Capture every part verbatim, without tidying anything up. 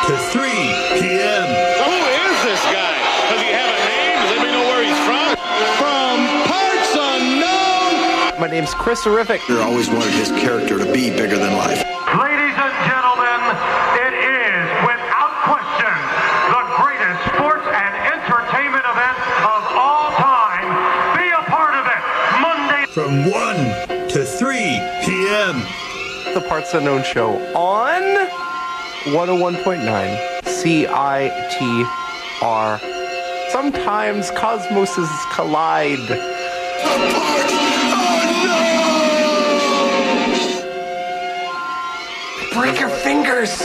to three p.m. Who is this guy? Does he have a name? Does anybody know where he's from? From parts unknown. My name's Chris Horrific. I always wanted his character to be bigger than life. Ladies and gentlemen, it is, without question, the greatest sports and entertainment event of all time. Be a part of it. Monday from one to three p.m. The Parts Unknown Show on one oh one point nine C I T R. Sometimes cosmoses collide. The Parts Unknown! Break your fingers!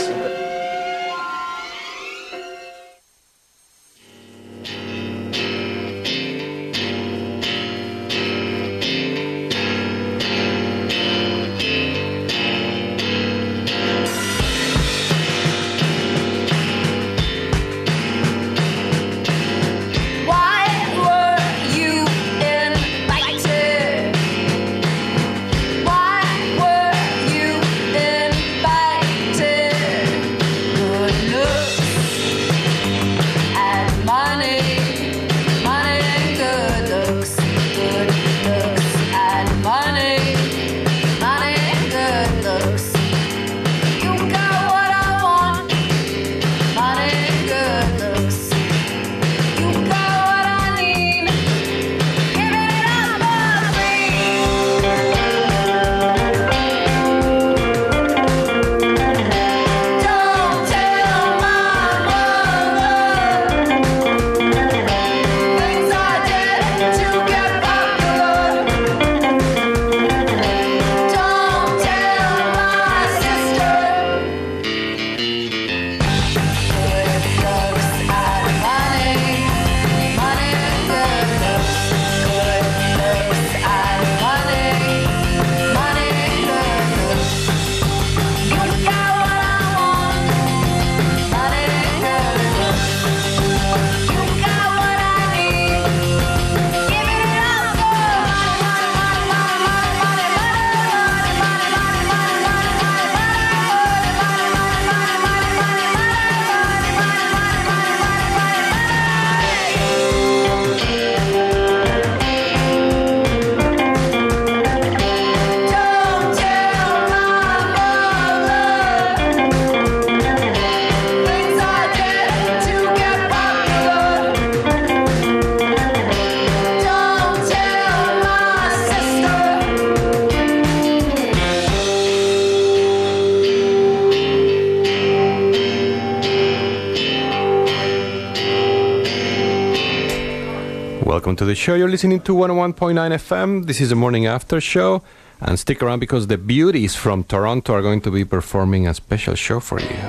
Welcome to the show. You're listening to one oh one point nine F M. This is the morning after show. And stick around because the beauties from Toronto are going to be performing a special show for you.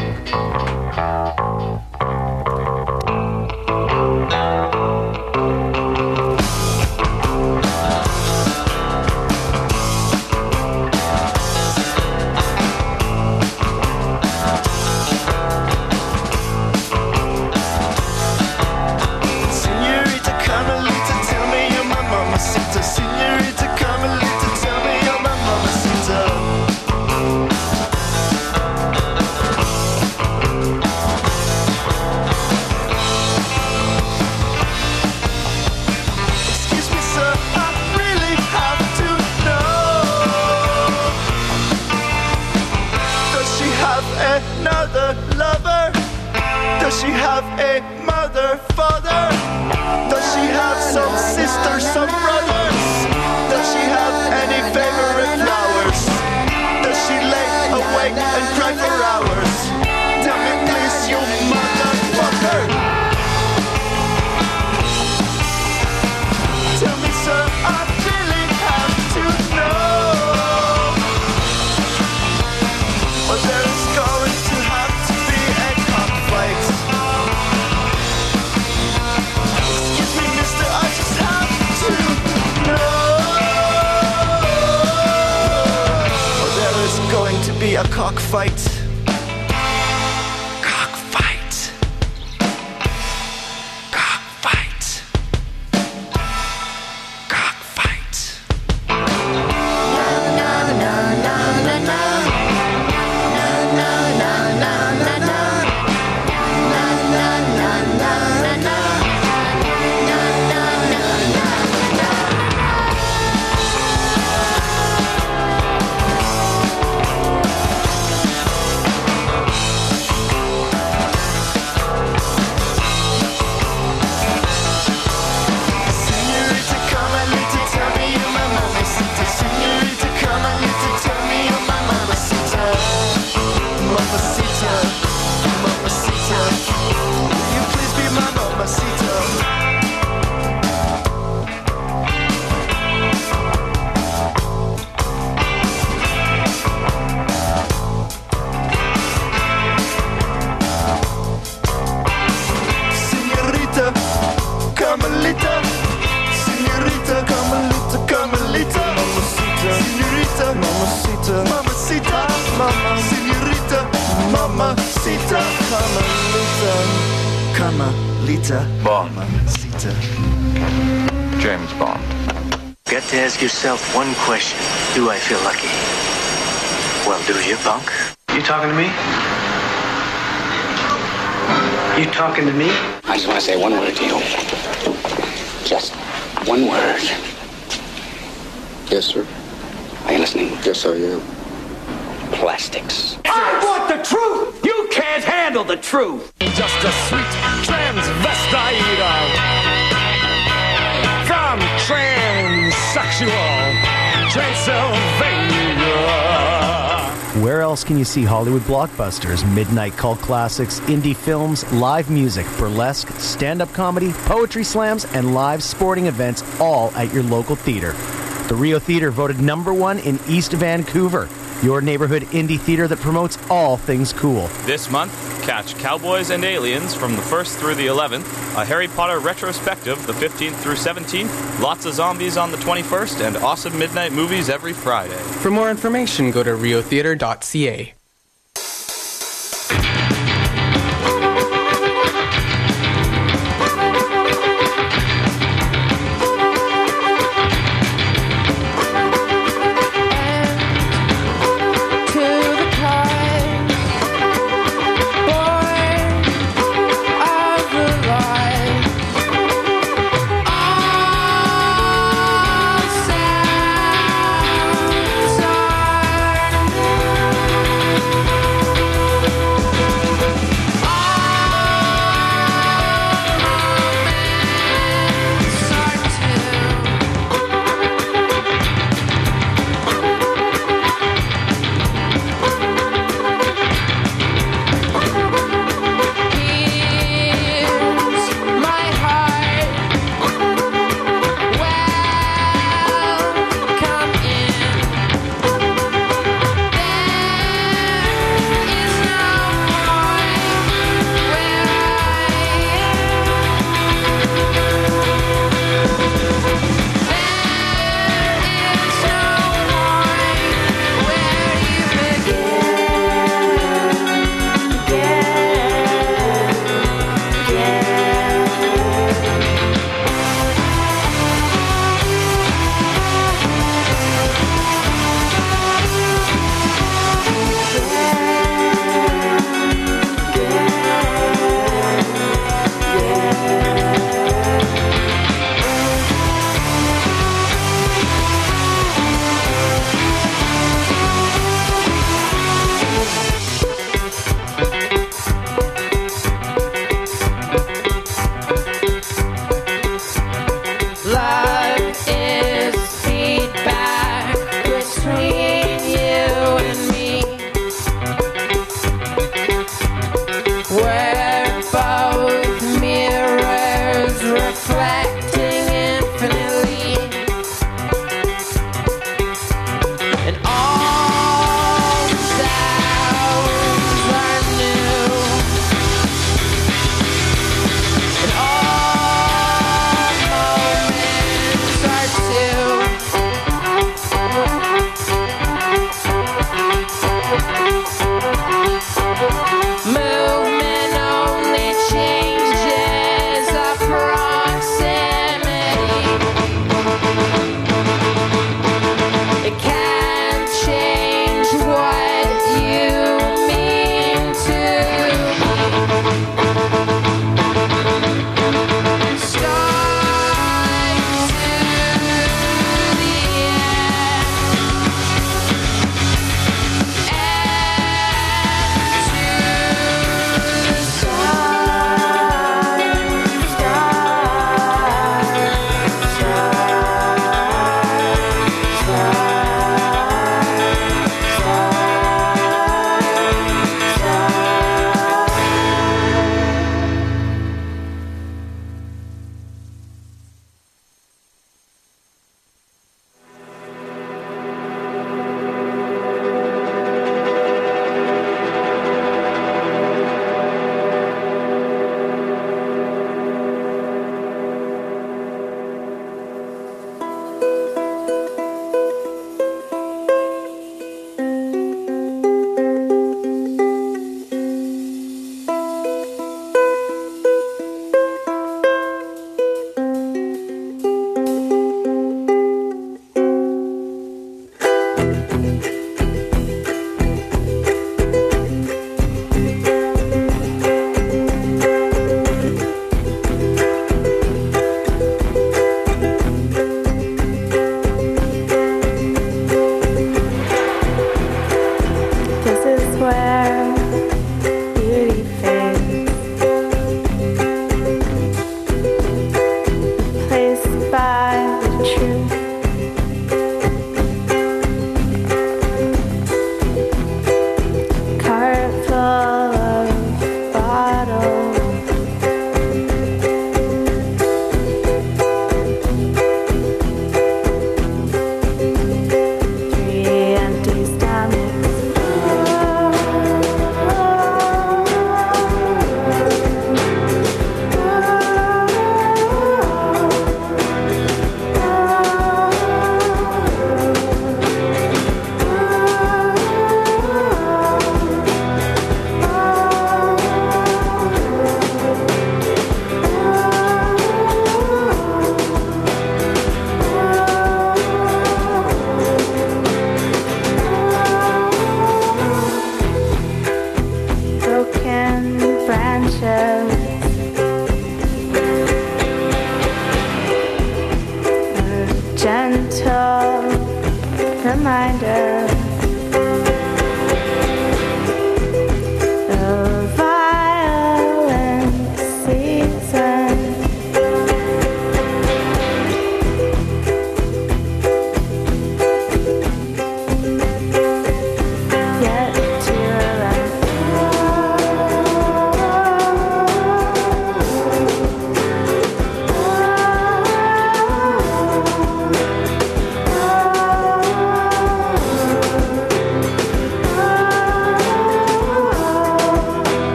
A cockfight. Cockfight. Cockfight. Cockfight. Na na na na na na na na na na na na Mamacita, Carmelita, Carmelita, Bond. Mamacita. James Bond. Got to ask yourself one question. Do I feel lucky? Well, do you, punk? You talking to me? You talking to me? I just want to say one word to you. Just one word. Yes, sir. Are you listening? Yes, I am. Plastics. I want the truth! You can't handle the truth! Just a sweet transvestite from transsexual Transylvania. Where else can you see Hollywood blockbusters, midnight cult classics, indie films, live music, burlesque, stand-up comedy, poetry slams, and live sporting events all at your local theater? The Rio Theater voted number one in East Vancouver, your neighborhood indie theater that promotes all things cool. This month, catch Cowboys and Aliens from the first through the eleventh, a Harry Potter retrospective the fifteenth through seventeenth, lots of zombies on the twenty-first, and awesome midnight movies every Friday. For more information, go to rio theater dot c a.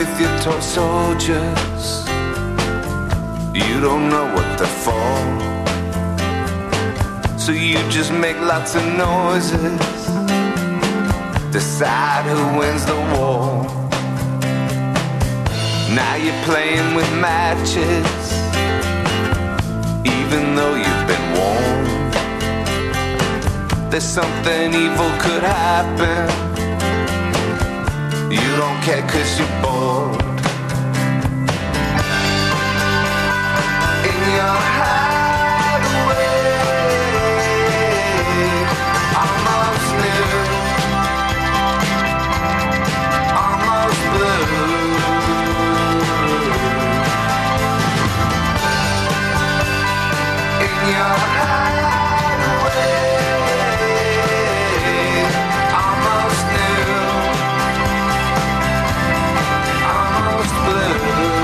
with your toy soldiers. You don't know what they're for, so you just make lots of noises. Decide who wins the war. Now you're playing with matches, even though you've been warned. There's something evil could happen. You don't care 'cause you're bored. In your hideaway, almost new, almost blue. In your hideaway, almost new, almost blue.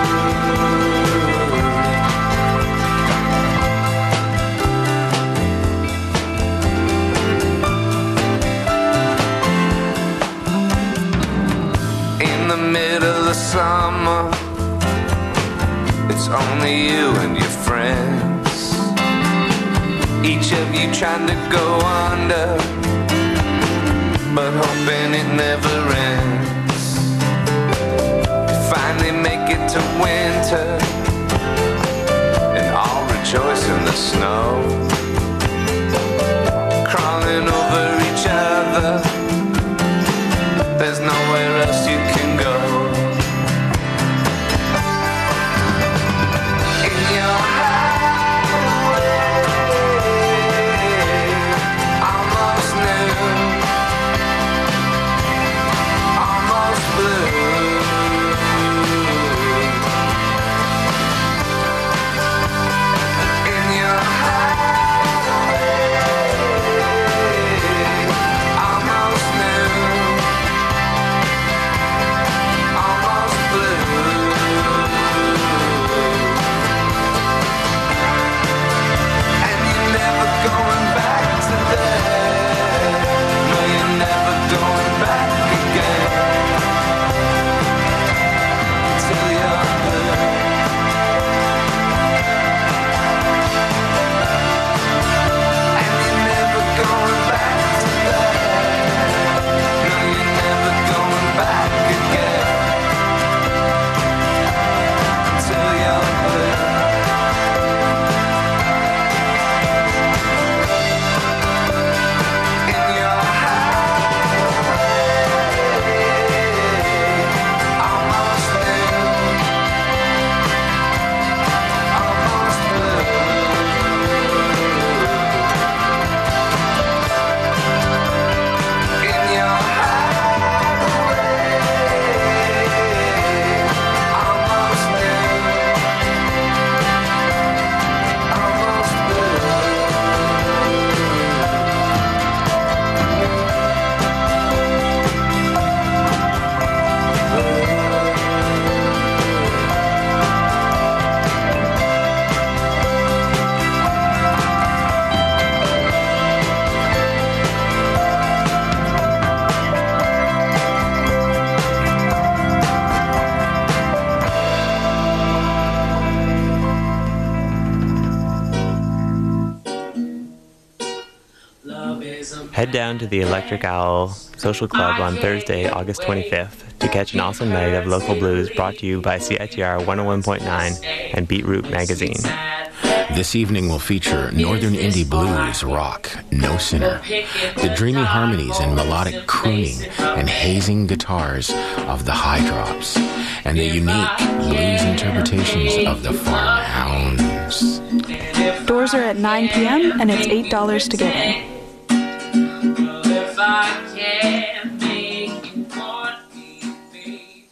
In the middle of summer, it's only you and your friends. Each of you trying to go under, but hoping it never ends. You finally make it to winter, and all rejoice in the snow. Crawling over each other, there's nowhere else you can go. In your hideaway, almost new, almost blue. In your hideaway, almost new, almost blue. And you're never going back to there. No, you're never going back again. Till you're blue. And you're never going back to there. No, you're never going back again. Till you're blue. In your hideaway, almost new, almost blue. In your hideaway, almost new, almost blue. Head down to the Electric Owl Social Club on Thursday, August twenty-fifth to catch an awesome night of local blues brought to you by C I T R one oh one point nine and Beetroot Magazine. This evening will feature Northern Indie Blues rock, No Sinner, the dreamy harmonies and melodic crooning and hazing guitars of the High Drops, and the unique blues interpretations of the Farmhounds. Doors are at nine p.m. and it's eight dollars to get in. If I can't make you want me, baby.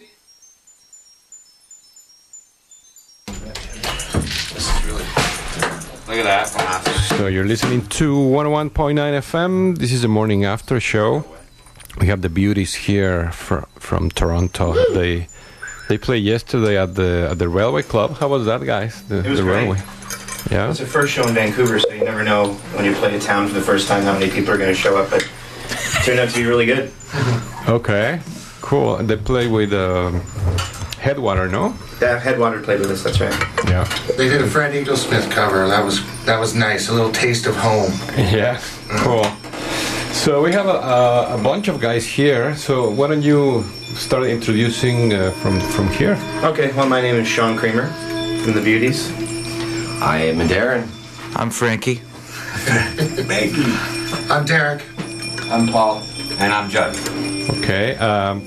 This is really. Look at that. So you're listening to one oh one point nine F M. This is the morning after show. We have the Beauties here fr- from Toronto. They they played yesterday at the at the Railway Club. How was that, guys? The, It was the great. Railway. Yeah. It's their first show in Vancouver, so you never know when you play a town for the first time how many people are going to show up. But it turned out to be really good. Okay, cool. And they play with uh, Headwater, no? Yeah, Headwater played with us. That's right. Yeah. They did a Fred Eaglesmith cover. That was that was nice. A little taste of home. Yeah. Cool. So we have a, a, a bunch of guys here. So why don't you start introducing uh, from from here? Okay. Well, my name is Sean Creamer from the Beauties. I am Darren. I'm Frankie. Maggie. I'm Derek. I'm Paul. And I'm Judd. Okay. Um,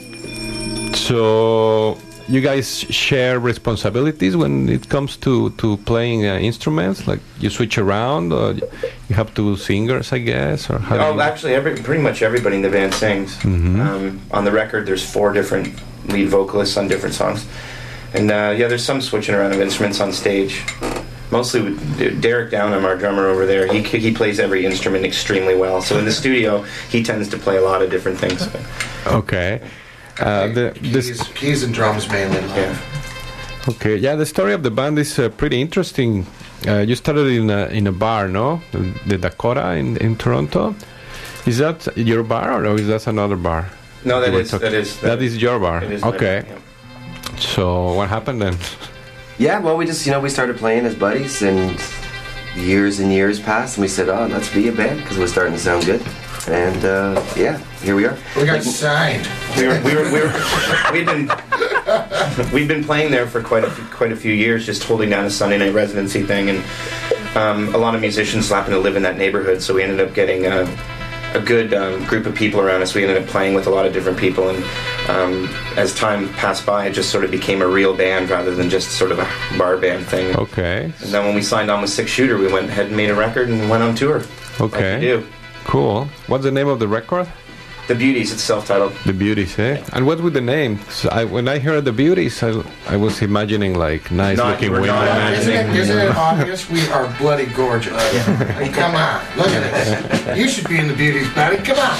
so you guys share responsibilities when it comes to to playing uh, instruments. Like you switch around, or you have two singers, I guess, or how? Oh, do you... actually, every pretty much everybody in the band sings. Mm-hmm. Um, on the record, there's four different lead vocalists on different songs, and uh, yeah, there's some switching around of instruments on stage. Mostly with Derek Downham, our drummer over there, he he plays every instrument extremely well. So in the studio, he tends to play a lot of different things. Okay. Uh, the, keys, keys and drums mainly. Yeah. Okay. Yeah, the story of the band is uh, pretty interesting. Uh, you started in a, in a bar, no? The Dakota in, in Toronto. Is that your bar, or is that another bar? No, that You were is talking- that is that is your bar. It is my Okay. bar, yeah. So what happened then? Yeah, well, we just, you know, we started playing as buddies, and years and years passed, and we said, oh, let's be a band, because it was starting to sound good. And, uh, yeah, here we are. We got Like, signed. We were we were we were we'd been we'd been playing there for quite a few, quite a few years, just holding down a Sunday night residency thing, and um, a lot of musicians happened to live in that neighborhood, so we ended up getting a, a good um, group of people around us. We ended up playing with a lot of different people, and um, as time passed by, it just sort of became a real band rather than just sort of a bar band thing. Okay. And then when we signed on with Six Shooter, we went ahead and made a record and went on tour. Okay. Like you do. Cool. What's the name of the record? The Beauties. It's self-titled. The Beauties, eh? And what with the name? So I, when I heard the Beauties, I, I was imagining like nice Not- looking you were women. not Isn't it, isn't it obvious? We are bloody gorgeous. Like, come on, look at this. You should be in the Beauties band. Come on.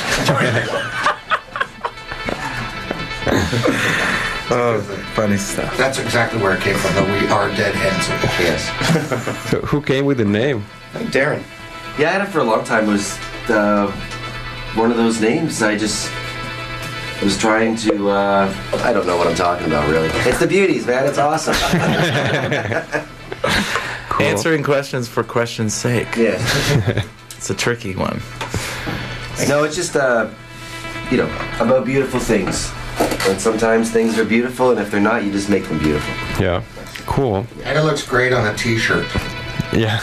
Oh, funny stuff. That's exactly where it came from. That we are dead handsome. yes. So who came with the name? Darren. Yeah, I had it for a long time. It was uh, one of those names. I just was trying to, uh, I don't know what I'm talking about, really. It's the Beauties, man. It's awesome. Cool. Answering questions for question's sake. Yeah. It's a tricky one. No, it's just, uh, you know, about beautiful things. And sometimes things are beautiful, and if they're not, you just make them beautiful. Yeah. Cool. And it looks great on a t-shirt. Yeah.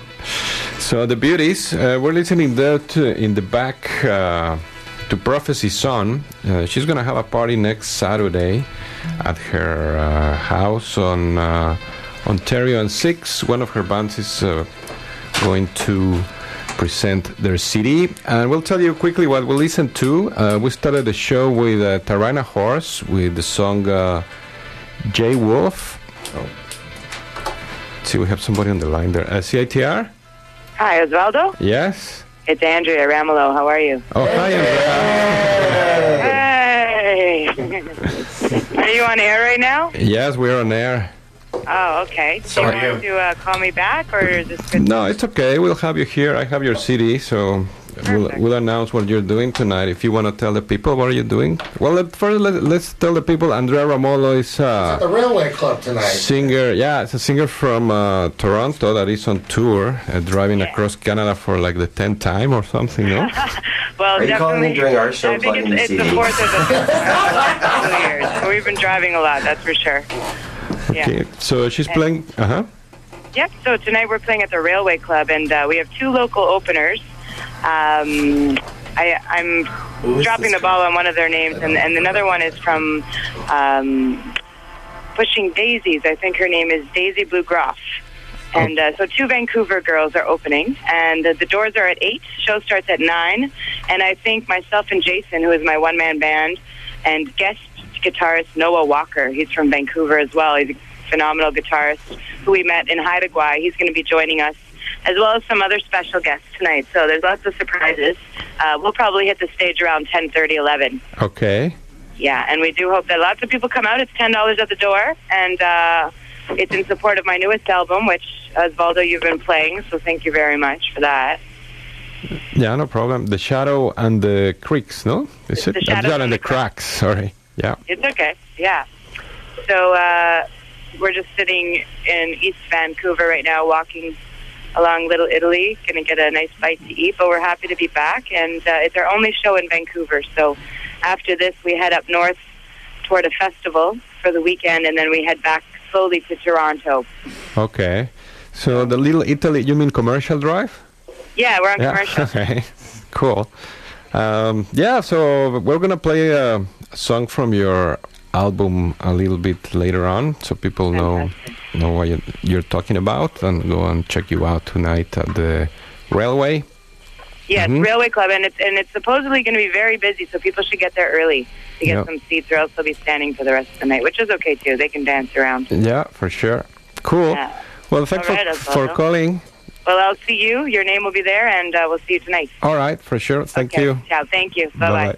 So the Beauties, uh, we're listening there to, in the back uh, to Prophecy Son. Uh, she's going to have a party next Saturday at her uh, house on uh, Ontario and six. One of her bands is uh, going to present their C D. And we'll tell you quickly what we listened to. Uh, we started the show with uh, Tarana Horse with the song uh, J Wolf. Oh. Let's see, we have somebody on the line there. Uh, C I T R? Hi, Osvaldo. Yes. It's Andrea Ramelow. How are you? Oh, hi, Andrea. Hey. Are you on air right now? Yes, we're on air. Oh, okay. Do So you are want to uh, call me back, or is this good? No, it's okay. We'll have you here. I have your C D, so we'll, we'll announce what you're doing tonight. If you want to tell the people what are you doing. Well, let, first let, let's tell the people. Andrea Ramolo is uh, At the Railway Club tonight. singer. Yeah, it's a singer from uh, Toronto that is on tour, uh, driving across Canada for like the tenth time or something. No. Well, Are you calling in during our show I think plugging it's, the it's C D? the fourth or the fifth time in the last couple of years. But we've been driving a lot, that's for sure. Yeah. Okay. So she's playing. Uh huh. Yep, so tonight we're playing at the Railway Club, and uh, we have two local openers. Um, I, I'm dropping the ball on one of their names, and, and another one is from um, Pushing Daisies. I think her name is Daisy Blue Groff. And uh, so two Vancouver girls are opening, and uh, the doors are at eight. Show starts at nine, and I think myself and Jason, who is my one-man band, and guest guitarist Noah Walker, he's from Vancouver as well. He's a phenomenal guitarist who we met in Haida Gwaii. He's going to be joining us, as well as some other special guests tonight. So there's lots of surprises. Uh, we'll probably hit the stage around ten thirty, eleven. Okay. Yeah, and we do hope that lots of people come out. It's ten dollars at the door, and uh, it's in support of my newest album, which, Osvaldo, you've been playing, so thank you very much for that. Yeah, no problem. The Shadow and the Creeks, no? Is it? The Shadow and the Cracks. Sorry. Yeah. It's okay, yeah. So uh, we're just sitting in East Vancouver right now, walking along Little Italy, going to get a nice bite to eat, but we're happy to be back, and uh, it's our only show in Vancouver. So after this, we head up north toward a festival for the weekend, and then we head back slowly to Toronto. Okay. So the Little Italy, you mean Commercial Drive? Yeah, we're on Yeah. commercial. Okay. Cool. Um, yeah, so we're going to play a, a song from your album a little bit later on, so people know know what you, you're talking about, and go and check you out tonight at the Railway. Yes, Mhm. Railway Club, and it's and it's supposedly going to be very busy, so people should get there early to get Yep. some seats, or else they'll be standing for the rest of the night, which is okay too. They can dance around. Yeah, for sure. Cool. Yeah. Well, thanks All right, for, for Osvaldo. calling. Well, I'll see you. Your name will be there, and uh, we'll see you tonight. All right, for sure. Thank Okay. you. Ciao. Thank you. Bye bye.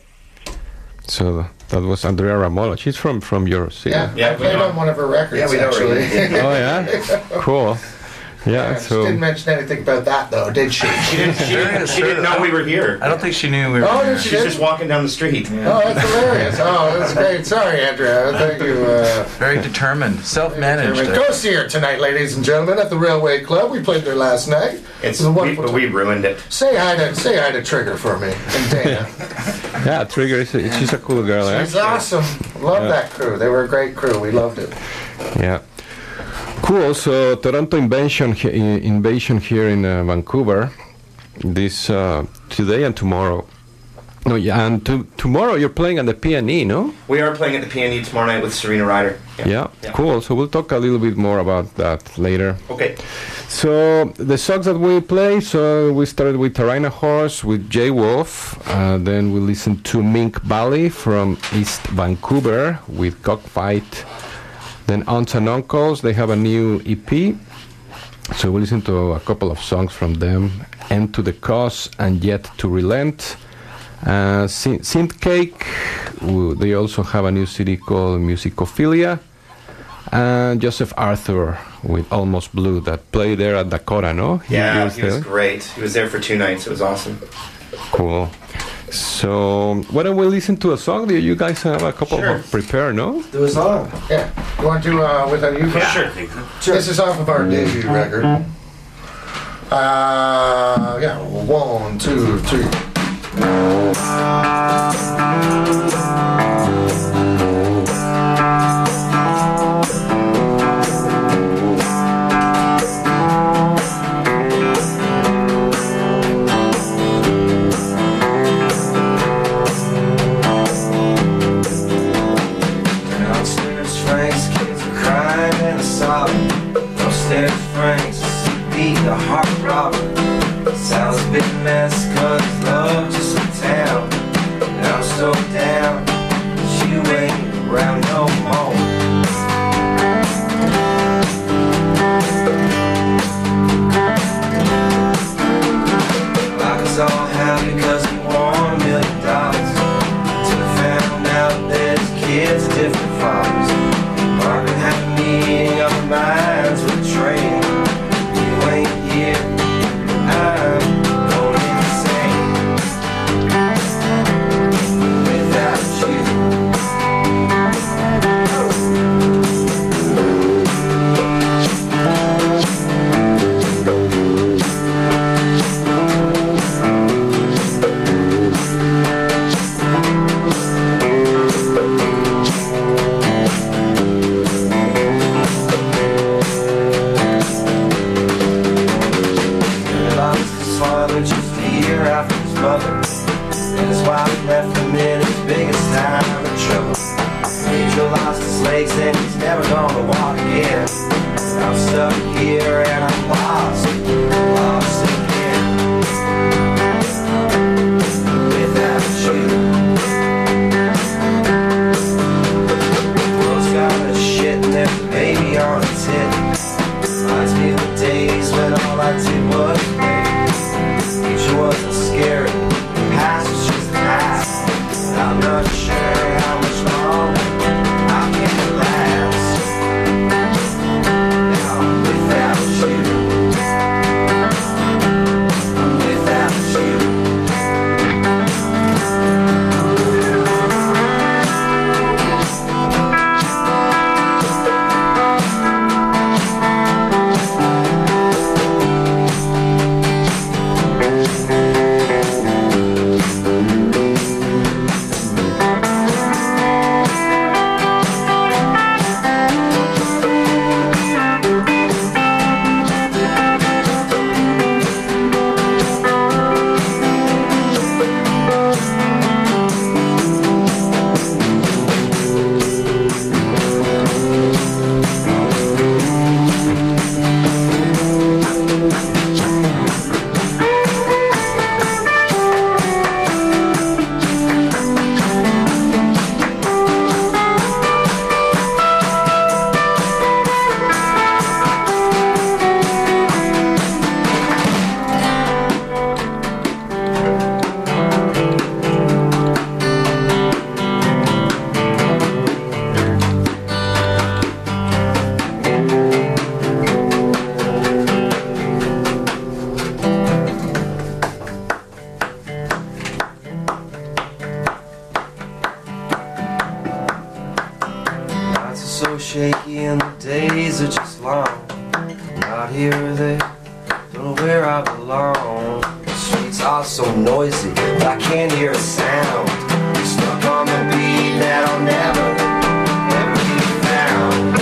So that was Andrea Ramola. She's from from your city. Yeah, I played on one of her records, Yeah, we know her. actually. Oh yeah, cool. Yeah. Yeah, she So didn't mention anything about that, though, did she? She didn't, she didn't, she didn't know we were here. I don't think she knew we were Oh, here. did she She's did? just walking down the street. Oh, that's hilarious. Oh, that's great. Sorry, Andrea. Thank you. Uh, Very determined, self-managed. Go see her tonight, ladies and gentlemen, at the Railway Club. We played there last night. It's It was a we, wonderful but we time. ruined it. Say hi to say hi to Trigger for me and Dana. yeah, Trigger is a, she's a cool girl. Eh? She's awesome. Love Yeah. that crew. They were a great crew. We loved it. Yeah. Cool. So Toronto Invasion, he- invasion here in uh, Vancouver, this uh, today and tomorrow. No, yeah, and to, tomorrow you're playing at the P and E, no? We are playing at the P and E tomorrow night with Serena Ryder. Yeah. Cool. So we'll talk a little bit more about that later. Okay. So the songs that we play, so we started with Tarina Horse, with Jay Wolf, uh, then we listened to Mink Valley from East Vancouver with Cockfight. Then Aunts and Uncles, they have a new E P. So we listened to a couple of songs from them. End to the Cause and Yet to Relent. Uh, Synth Synth Cake, w- they also have a new C D called Musicophilia. And Joseph Arthur with Almost Blue that played there at Dakota, no? He- Yeah, he was he was there? great. He was there for two nights. It was awesome. Cool. So why don't we listen to a song? Do you guys have a couple Sure. of prepared, no? Do a song. Yeah. You want to do uh, with a you? Yeah, sure. This is off of our debut record. Uh, yeah. One, two, three. Downstairs, Frank's kids are crying and sobbing. Upstairs, Frank's beat the heart robber. Sal's a big mess, cause love just in town. And I'm so down, she ain't around no more. Like us all happy cause we won a million dollars. Till I found out that his kids are different fathers. Margaret had a meeting of our minds with a train. You ain't here, I'm going insane. Without you. He lost his father just a year after his mother. And his wife left him in his biggest time of trouble. Angel lost his legs and he's never gonna walk again. I'm stuck here and I'm lost, lost again. Without you. World's got a shit and there's a baby on its head. Reminds me of the days when all I did was play. Future wasn't scary, the past was just the past. I'm not sure how much longer I can last. Now, without you. so shaky and the days are just long. Not here or there, don't know where I belong. The streets are so noisy, but I can't hear a sound. Stuck on the beat that I'll never, never be found.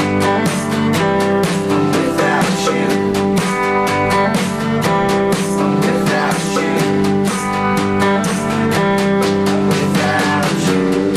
I'm without you. I'm without you. I'm without you.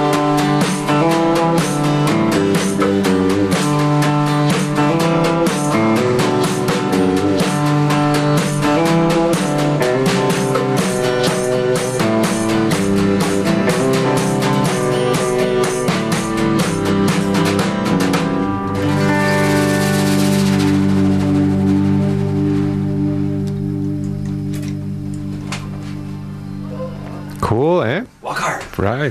Cool, eh? Walk hard. Right.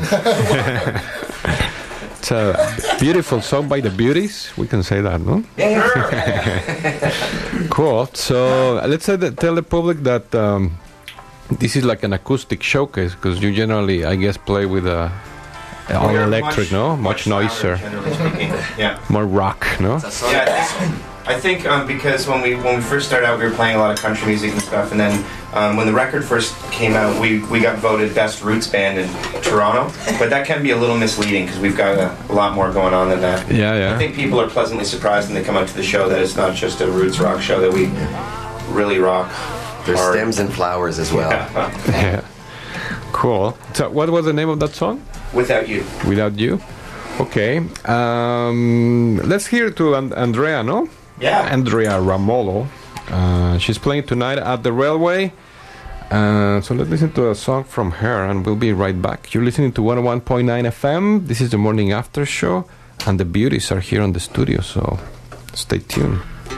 It's a beautiful song by the Beauties. We can say that, no? Yeah. Cool. So uh, let's say that, tell the public that um, this is like an acoustic showcase because you generally, I guess, play with a all We are electric, much- no? Much, louder, noisier, generally speaking. Yeah. more rock, no? Yeah, I think, I think um, because when we when we first started out, we were playing a lot of country music and stuff, and then um, when the record first came out, we, we got voted best roots band in Toronto. But that can be a little misleading because we've got a, a lot more going on than that. Yeah, yeah. I think people are pleasantly surprised when they come out to the show that it's not just a roots rock show, that we really rock. There's hard. stems and flowers as well. Yeah. Cool. So what was the name of that song? Without You. Without You. Okay. Um, let's hear to and- Andrea, no? Yeah. Andrea Ramolo. Uh, she's playing tonight at the Railway. Uh, so let's listen to a song from her and we'll be right back. You're listening to one oh one point nine F M. This is the Morning After Show and the Beauties are here on the studio, so stay tuned.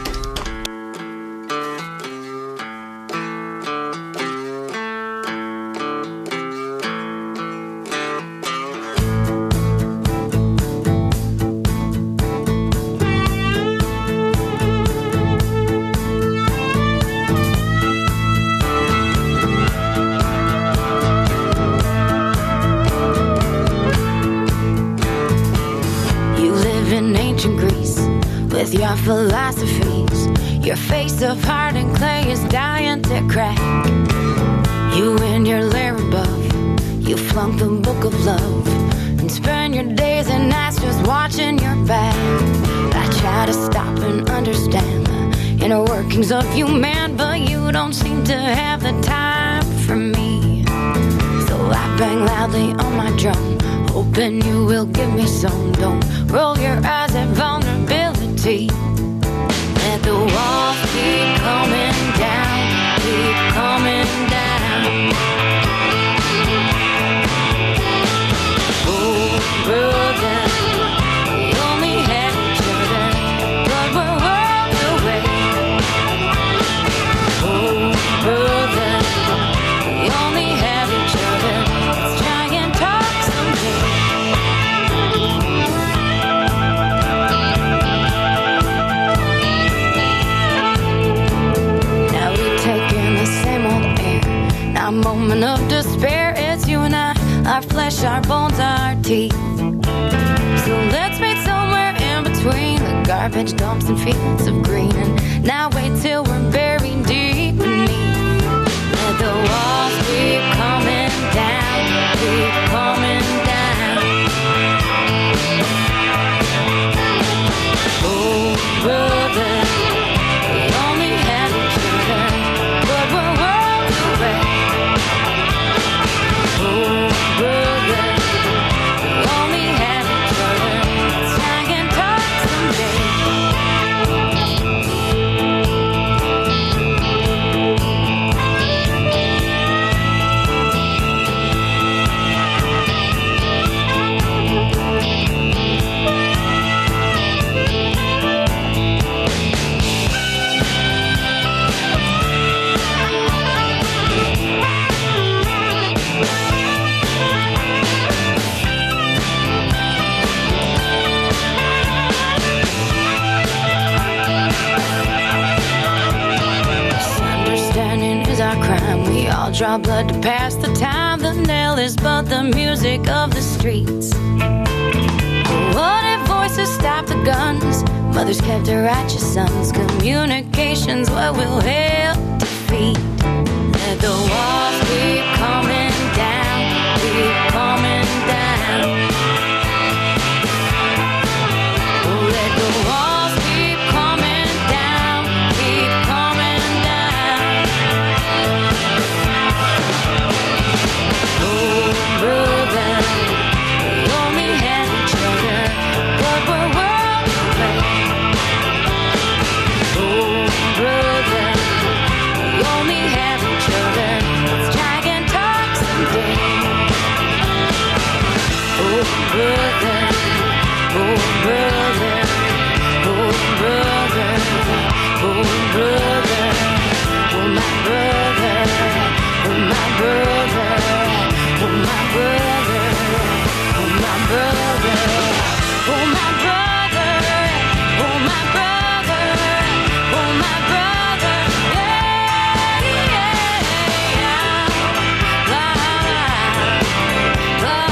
You live in ancient Greece with your philosophies. Your face of hardened clay is dying to crack. You and your lair above, you flunk the book of love and spend your days and nights just watching your back. I try to stop and understand the inner workings of you, man, but you don't seem to have the time for me. So I bang loudly on my drum, hoping you will give me some. Don't roll your eyes at vulnerability. Let the walls keep coming down, keep coming down. Oh, brother, we only had each other, but we're worlds away. Oh, brother, we only have each other. Let's try and talk someday. Now we take in the same old air. Now a moment of despair. It's you and I, our flesh, our bones, our teeth. So let's meet somewhere in between the garbage dumps and fields of green. And now wait till we're buried deep beneath. Let the walls keep coming down, keep coming down. Oh, brother, we only have each other, but we're worlds away. Oh, brother, we only have each other. Let's try and talk someday. Misunderstanding is our crime. We all draw blood to pass the time. The nail is but the music of the streets. What if voices Mothers kept her righteous sons. Communication's what will help defeat. Let the walls keep coming down, keep coming down. Oh, let the walls keep coming down, keep coming down. Oh, brother, we only had each other, but we're worlds away. Oh, brother, we only have each other. Let's try and talk someday. Oh, brother, oh, brother, oh, brother, oh, brother, oh, my brother, oh, my brother, oh, my brother, oh, my brother, oh, my brother, oh, my brother, oh, my brother, yeah, yeah, yeah. La, la, la, la,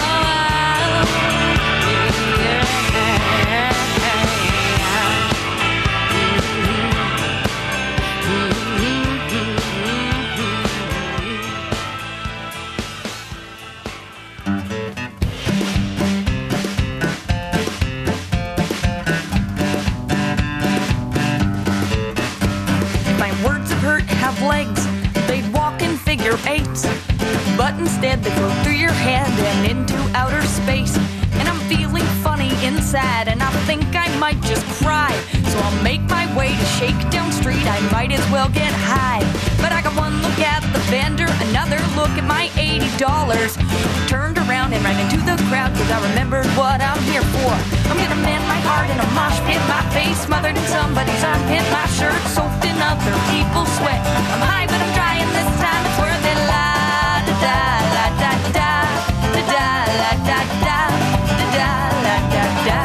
If my words of hurt have legs, they'd walk in figure eights. But instead they go through your head and into outer space. And I'm feeling funny inside, and I think I might just cry. So I'll make my way to Shakedown Street, I might as well get high. But I got one look at the vendor, another look at my eighty dollars. Turned around and ran into the crowd, cause I remembered what I'm here for. I'm gonna mend my heart in a mosh pit, my face smothered in somebody's armpit, my shirt soaked in other people's sweat. I'm high but I'm dry, and this time it's worth it. La da da la da da da da la da da da da la da da.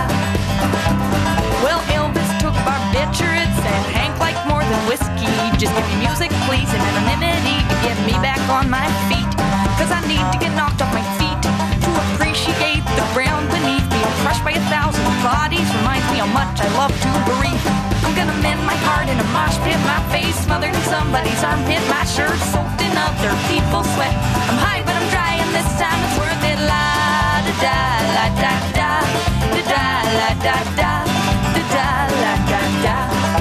Well, Elvis took barbiturates and Hank liked more than whiskey. Just give me music, please, and anonymity to get me back on my feet. Cause I need to get knocked off my feet to appreciate the ground beneath me. I'm crushed by a thousand bodies, reminds me how much I love to breathe. I'm gonna mend my heart in a mosh pit, my face smothered in somebody's armpit, my shirt soaked in other people's sweat. I'm high but I'm dry, and this time it's worth it. La da da la da da da da la da da da da la da da.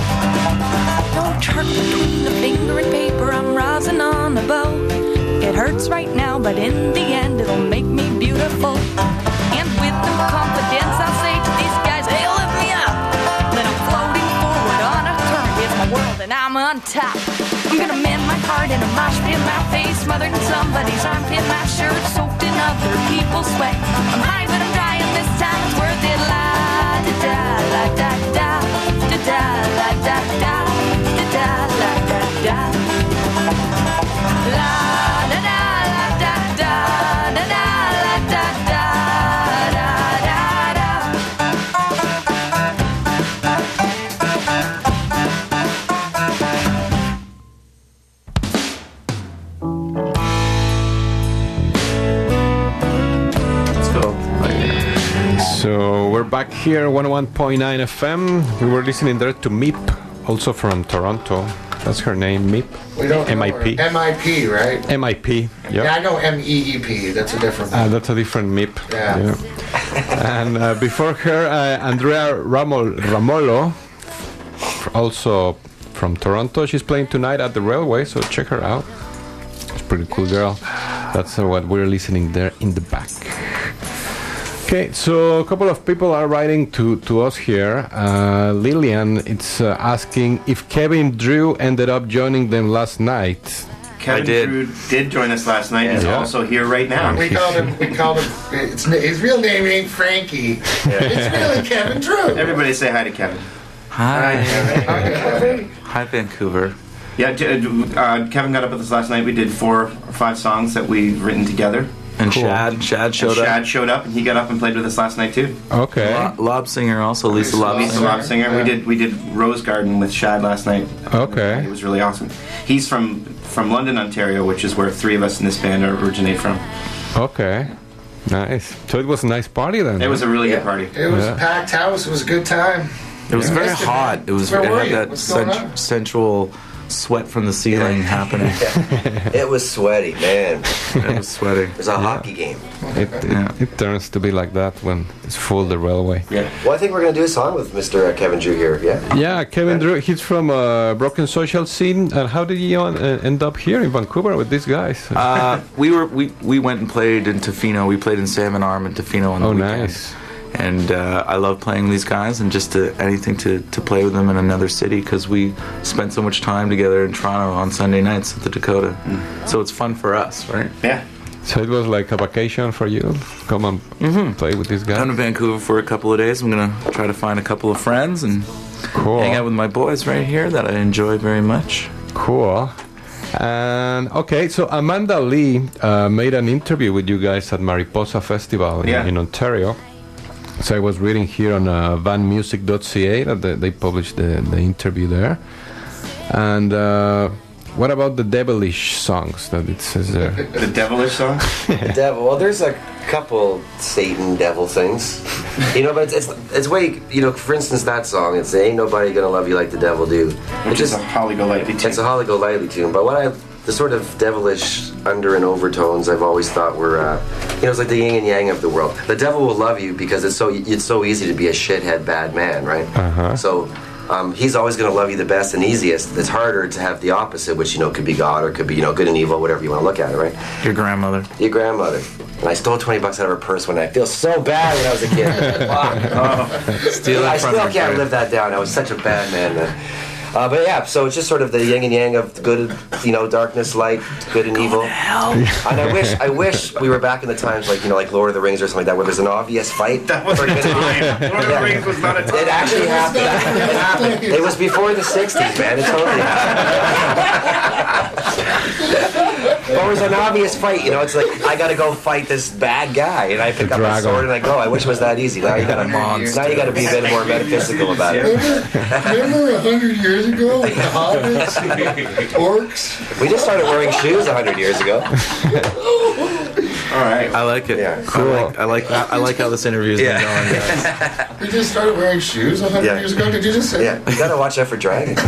No chart between the finger and paper, I'm rising on a bow. It hurts right now, but in the end it'll make me beautiful. And with no confidence I'll say to these guys, hey, lift me up. Then I'm floating forward on a current, it's my world and I'm on top. I'm gonna mend my heart in a mosh pit, my face smothered in somebody's armpit, my shirt soaked in other people's sweat. I'm high but I'm dry, and this time it's worth it. La da da la da da da da la da da da da la da da. La da da la da da da da la da da da da Let's go. So we're back here, one oh one point nine F M. We were listening there to Meep, also from Toronto. That's her name, Meep. We don't M I know P. her. M I P, right? M I P, yep. Yeah, I know M E E P. That's a different one. Uh, that's a different Meep. Yeah. yeah. And uh, before her, uh, Andrea Ramol- Ramolo, f- also from Toronto. She's playing tonight at the Railway, so check her out. She's a pretty cool girl. That's uh, what we're listening there in the back. Okay, so a couple of people are writing to, to us here. Uh, Lillian, it's uh, asking if Kevin Drew ended up joining them last night. Kevin Drew did join us last night. He's Yeah. also here right now. We called him. We called him. It's, his real name ain't Frankie. It's really Kevin Drew. Everybody say hi to Kevin. Hi. Hi, Kevin. Hi, Vancouver. Yeah, uh, Kevin got up with us last night. We did four or five songs that we've written together. And cool. Shad, Shad showed and up. Shad showed up, and he got up and played with us last night too. Okay. Lob, Lob Singer also, Lisa Lob Lisa Singer. Lob Singer. We did we did Rose Garden with Shad last night. Okay. It was really awesome. He's from from London, Ontario, which is where three of us in this band originate from. Okay. Nice. So it was a nice party then. It was a really Yeah. good party. It was Yeah. a packed house. It was a good time. It was Yeah. very Missed it, hot. man. It was. Where It were had you? that What's going sen- on? sensual sweat from the ceiling happening. It was sweaty, man. It was sweaty. It was a hockey game. It, it, it turns to be like that when it's full the railway. Yeah. Well, I think we're gonna do a song with Mister Kevin Drew here. Yeah. Yeah, Kevin Drew, he's from uh, Broken Social Scene. And how did you uh, end up here in Vancouver with these guys? Uh, we were we, we went and played in Tofino. We played in Salmon Arm in Tofino on the Oh, weekend. nice. And uh, I love playing these guys and just to, anything to, to play with them in another city because we spent so much time together in Toronto on Sunday nights at the Dakota. So it's fun for us, right? Yeah. So it was like a vacation for you? Come and Mm-hmm. play with these guys? Come to Vancouver for a couple of days. I'm going to try to find a couple of friends and Cool. hang out with my boys right here that I enjoy very much. Cool. And okay, so Amanda Lee uh, made an interview with you guys at Mariposa Festival in, Yeah. in Ontario. So I was reading here on uh, van music dot c a that they, they published the, the interview there. And uh, what about the devilish songs that it says there? The devilish song? The devil. Well, there's a couple Satan devil things, you know. But it's it's, it's way, you know. For instance, that song. It's "Ain't Nobody Gonna Love You Like the Devil Do," Which is a Holly Golightly tune. It's a Holly Golightly tune. But what I, the sort of devilish under and overtones, I've always thought were, uh, you know, it's like the yin and yang of the world. The devil will love you because it's so it's so easy to be a shithead bad man, right? Uh-huh. So. Um, he's always going to love you the best and easiest. It's harder to have the opposite, which, you know, could be God or could be, you know, good and evil, whatever you want to look at it, right? Your grandmother. Your grandmother. And I stole twenty bucks out of her purse when I feel so bad when I was a kid. Fuck. Steal it I from still her, can't right? live that down. I was such a bad man then. Uh, but yeah, so it's just sort of the yin and yang of good, you know, darkness, light, good and evil. And I wish, I wish we were back in the times like, you know, like Lord of the Rings or something like that, where there's an obvious fight. That was a time. Lord of the Rings was not a time. It actually happened. It happened. It was before the sixties, man. It totally happened. There was an obvious fight, you know. It's like I gotta go fight this bad guy, and I pick The up a dragon. sword and I go. I wish it was that easy. Now you gotta, now you gotta be a bit more metaphysical about it. Remember a hundred years ago? The hobbits, orcs. We just started wearing shoes a hundred years ago. All right. I like it. Yeah. I like I like that. I like how this interview's Yeah. been going, guys. We just started wearing shoes a hundred Yeah. years ago. Did you just say? Yeah, you gotta watch out for dragons.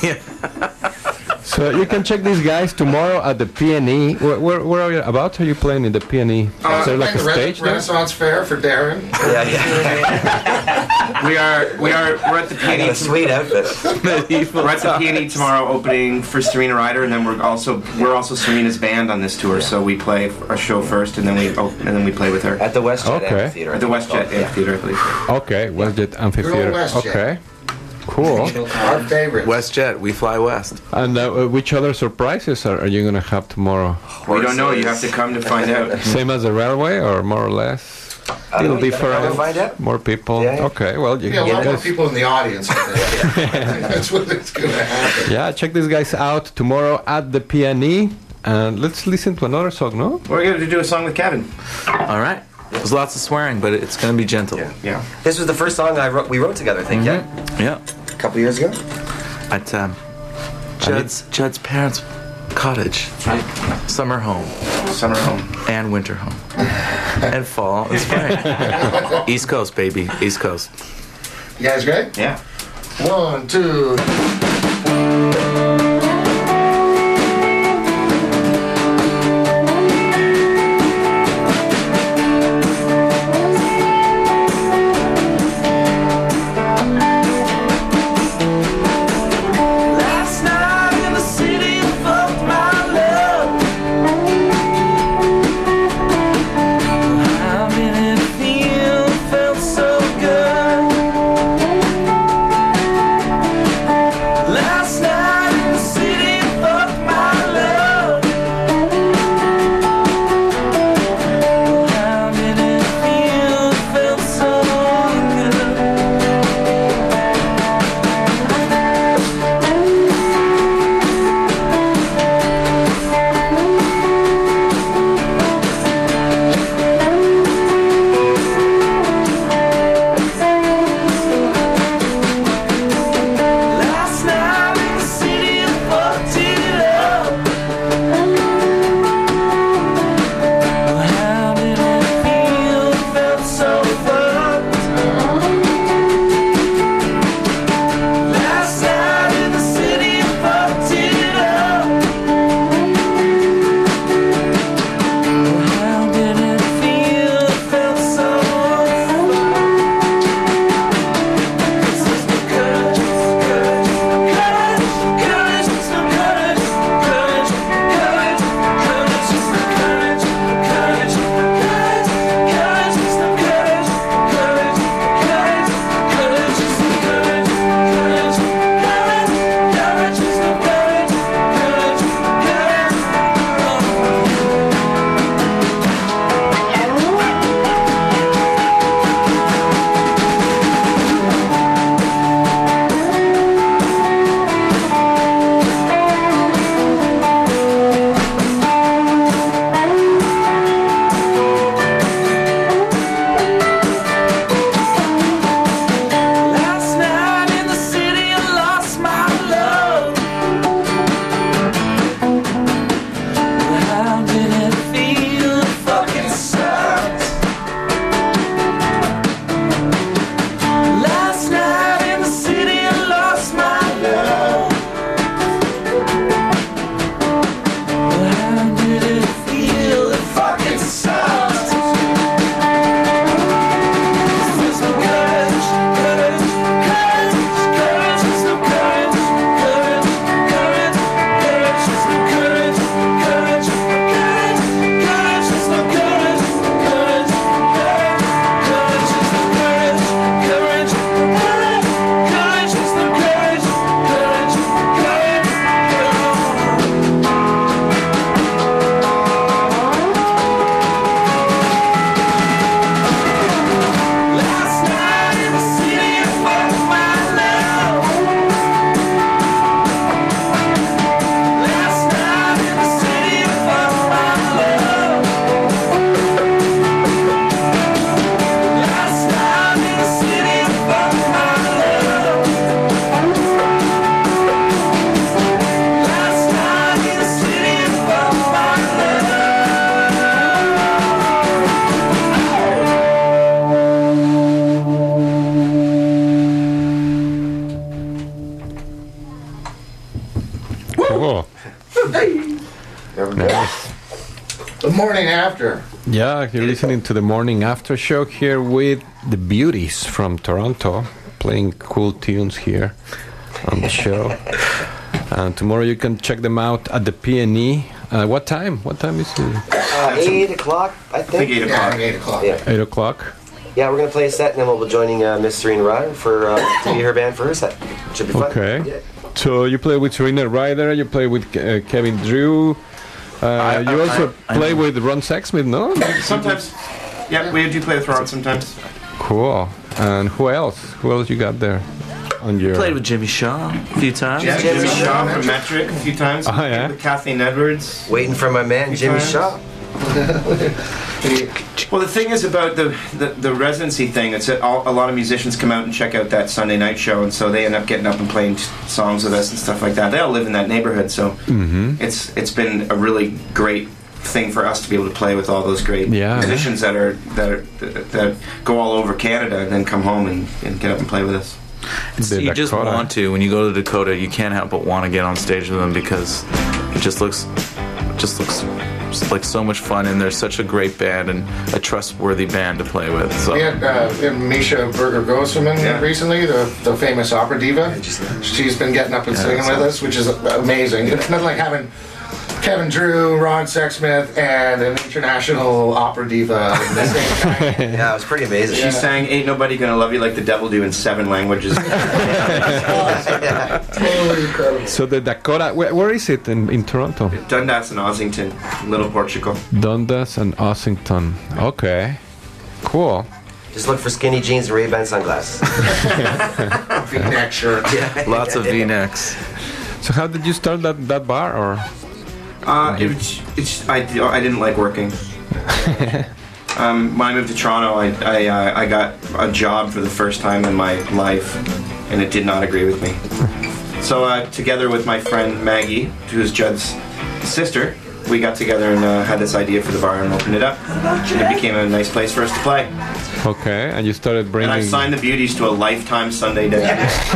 So you can check these guys tomorrow at the P N E. Where, where, where are you about? Are you playing in the P N E? Uh, Is there like a playing the stage Re- there? Renaissance Fair for Darren. Yeah, yeah. We are we are we're at the P I N E. got a sweet outfit. We're at the P N E tomorrow, opening for Serena Ryder, and then we're also we're also Serena's band on this tour. So we play a show first, and then we oh, and then we play with her At the WestJet Okay. Amphitheater. at the WestJet Oh, yeah. Amphitheater, I believe. Okay, WestJet Amphitheater. WestJet. Okay, cool. Our favorite. WestJet, we fly west. And uh, which other surprises are, are you going to have tomorrow? We don't know. You have to come to find out. Same as the railway, or more or less? I Still don't know, you gotta come different. and find out. More people. Yeah, yeah. Okay, well, you, Yeah, a you lot more guys. people in the audience. I think. That's what it's going to happen. Yeah, check these guys out tomorrow at the P N E. And let's listen to another song, no? We're going to do a song with Kevin. All right. There's lots of swearing, but it's going to be gentle. Yeah. Yeah. This was the first song I wrote, we wrote together, I think, yeah? Yeah. A couple years ago? At um, Judd's Judd's parents' cottage, summer home, Summer home. and winter home, and fall and spring. East Coast, baby. East Coast. You guys ready? Yeah. One, two. Last night in the city, I felt my love. How did it feel? Felt so good. Last night morning after. Yeah, you're listening to the morning after show here with the Beauties from Toronto, playing cool tunes here on the show. And tomorrow you can check them out at the P and E. Uh, what time? What time is it? Uh, eight o'clock, I think. I think eight o'clock. Yeah, eight o'clock. Yeah. Eight o'clock. Yeah, we're gonna play a set, and then we'll be joining uh, Miss Serena Ryder for uh, to be her band for her set. Should be fun. Okay. Yeah. So you play with Serena Ryder. You play with uh, Kevin Drew. Uh, I- you I- also I- I play know. with Ron Sexsmith, no? Sometimes. Yeah, we do play with Ron sometimes. Cool. And who else? Who else you got there on your? Played with Jimmy Shaw a few times. Yeah, Jimmy Shaw from Metric a few times. Oh, yeah? With Kathleen Edwards. Waiting for my man, Few Jimmy times. Shaw. Well, the thing is about the, the, the residency thing, it's that all, a lot of musicians come out and check out that Sunday night show, and so they end up getting up and playing t- songs with us and stuff like that. They all live in that neighborhood, so Mm-hmm. it's it's been a really great thing for us to be able to play with all those great Yeah. musicians that are that are that, that go all over Canada and then come home and, and get up and play with us. It's, The you just Dakota. want to when you go to Dakota. You can't help but want to get on stage with them because it just looks, it just looks like so much fun, and they're such a great band and a trustworthy band to play with. So We had, uh, we had Misha Berger-Gosselman Yeah. recently, the, the famous opera diva. She's been getting up and Yeah, singing that's with awesome. us, which is amazing. It's not like having Kevin Drew, Ron Sexsmith, and an international opera diva at the same time. Yeah, it was pretty amazing. She sang "Ain't Nobody Gonna Love You Like the Devil Do" in seven languages. Totally incredible. So the Dakota, where, where is it in, in Toronto? Dundas and Ossington, Little Portugal. Dundas and Ossington. Okay, cool. Just look for skinny jeans and Ray-Ban sunglasses. V-neck shirt. lots of V-necks. So how did you start that, that bar? Or Uh, it, was- it's, I, I didn't like working. um, when I moved to Toronto, I, I, uh, I got a job for the first time in my life, and it did not agree with me. So uh, together with my friend Maggie, who is Judd's sister, we got together and uh, had this idea for the bar and opened it up. And it became a nice place for us to play. okay, and you started bringing. And I signed the Beauties to a lifetime Sunday day.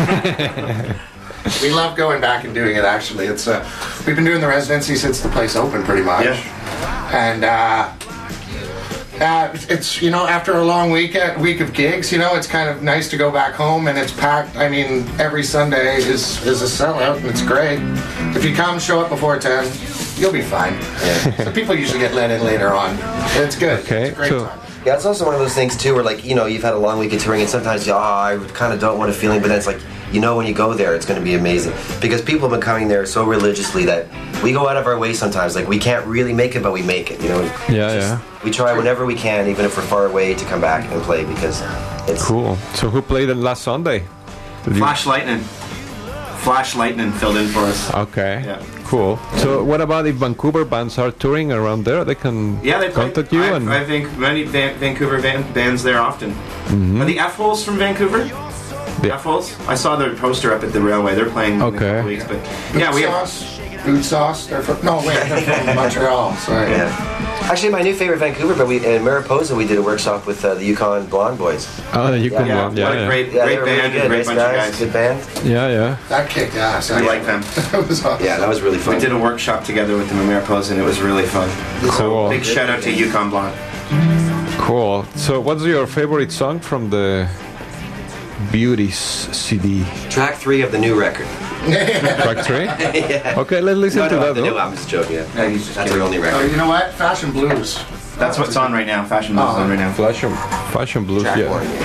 We love going back and doing it. Actually, it's uh, we've been doing the residency since the place opened, pretty much. Yeah. And uh, uh, it's you know after a long weekend week of gigs, you know it's kind of nice to go back home and it's packed. I mean, every Sunday is is a sellout and it's great. If you come, show up before ten, you'll be fine. Yeah. So people usually get let in later on. It's good. Okay, It's a great so- time. Yeah, it's also one of those things too, where like you know you've had a long week of touring, and sometimes you, oh, I kind of don't want a feeling, but then it's like you know when you go there, it's going to be amazing because people have been coming there so religiously that we go out of our way sometimes. Like we can't really make it, but we make it. You know. Yeah, yeah. We try whenever we can, even if we're far away, to come back and play because it's Cool. So who played it last Sunday? Did you- Flash Lightning. Flash Lightning filled in for us. Okay. Yeah. Cool. So what about if Vancouver bands are touring around there? They can Yeah, they play. contact you I, and I think many Van, Vancouver van, bands there often. Are the F Holes from Vancouver? The- F Holes? I saw their poster up at the railway. They're playing in a Okay. couple weeks, but Boot yeah, we have. sauce. Boot sauce. They're from, no, wait, they're from Montreal. Sorry. yeah. Actually, my new favorite Vancouver, but we in Mariposa we did a workshop with uh, the Yukon Blonde Boys. oh, you can Yeah, yeah, yeah, what a yeah. great, Yeah, they great were really band, good. and great Nice bunch guys, of guys. good band. yeah, yeah. That kicked ass. We like them. That was awesome. Yeah, that was really fun. We did a workshop together with them in Mariposa, and it was really fun. Cool. So big shout out to Yukon Blonde. Cool. So what's your favorite song from the Beauties C D? Track three of the new record. Track three? yeah. Okay, let's listen No, to no, that. the new, No? I'm just joking. Yeah. Yeah, he's just That's kidding. our only Oh, record. you know what? Fashion blues. That's what's on right now. Fashion Blues is on right now. Fashion, fashion blues. Track Yeah. one, yeah.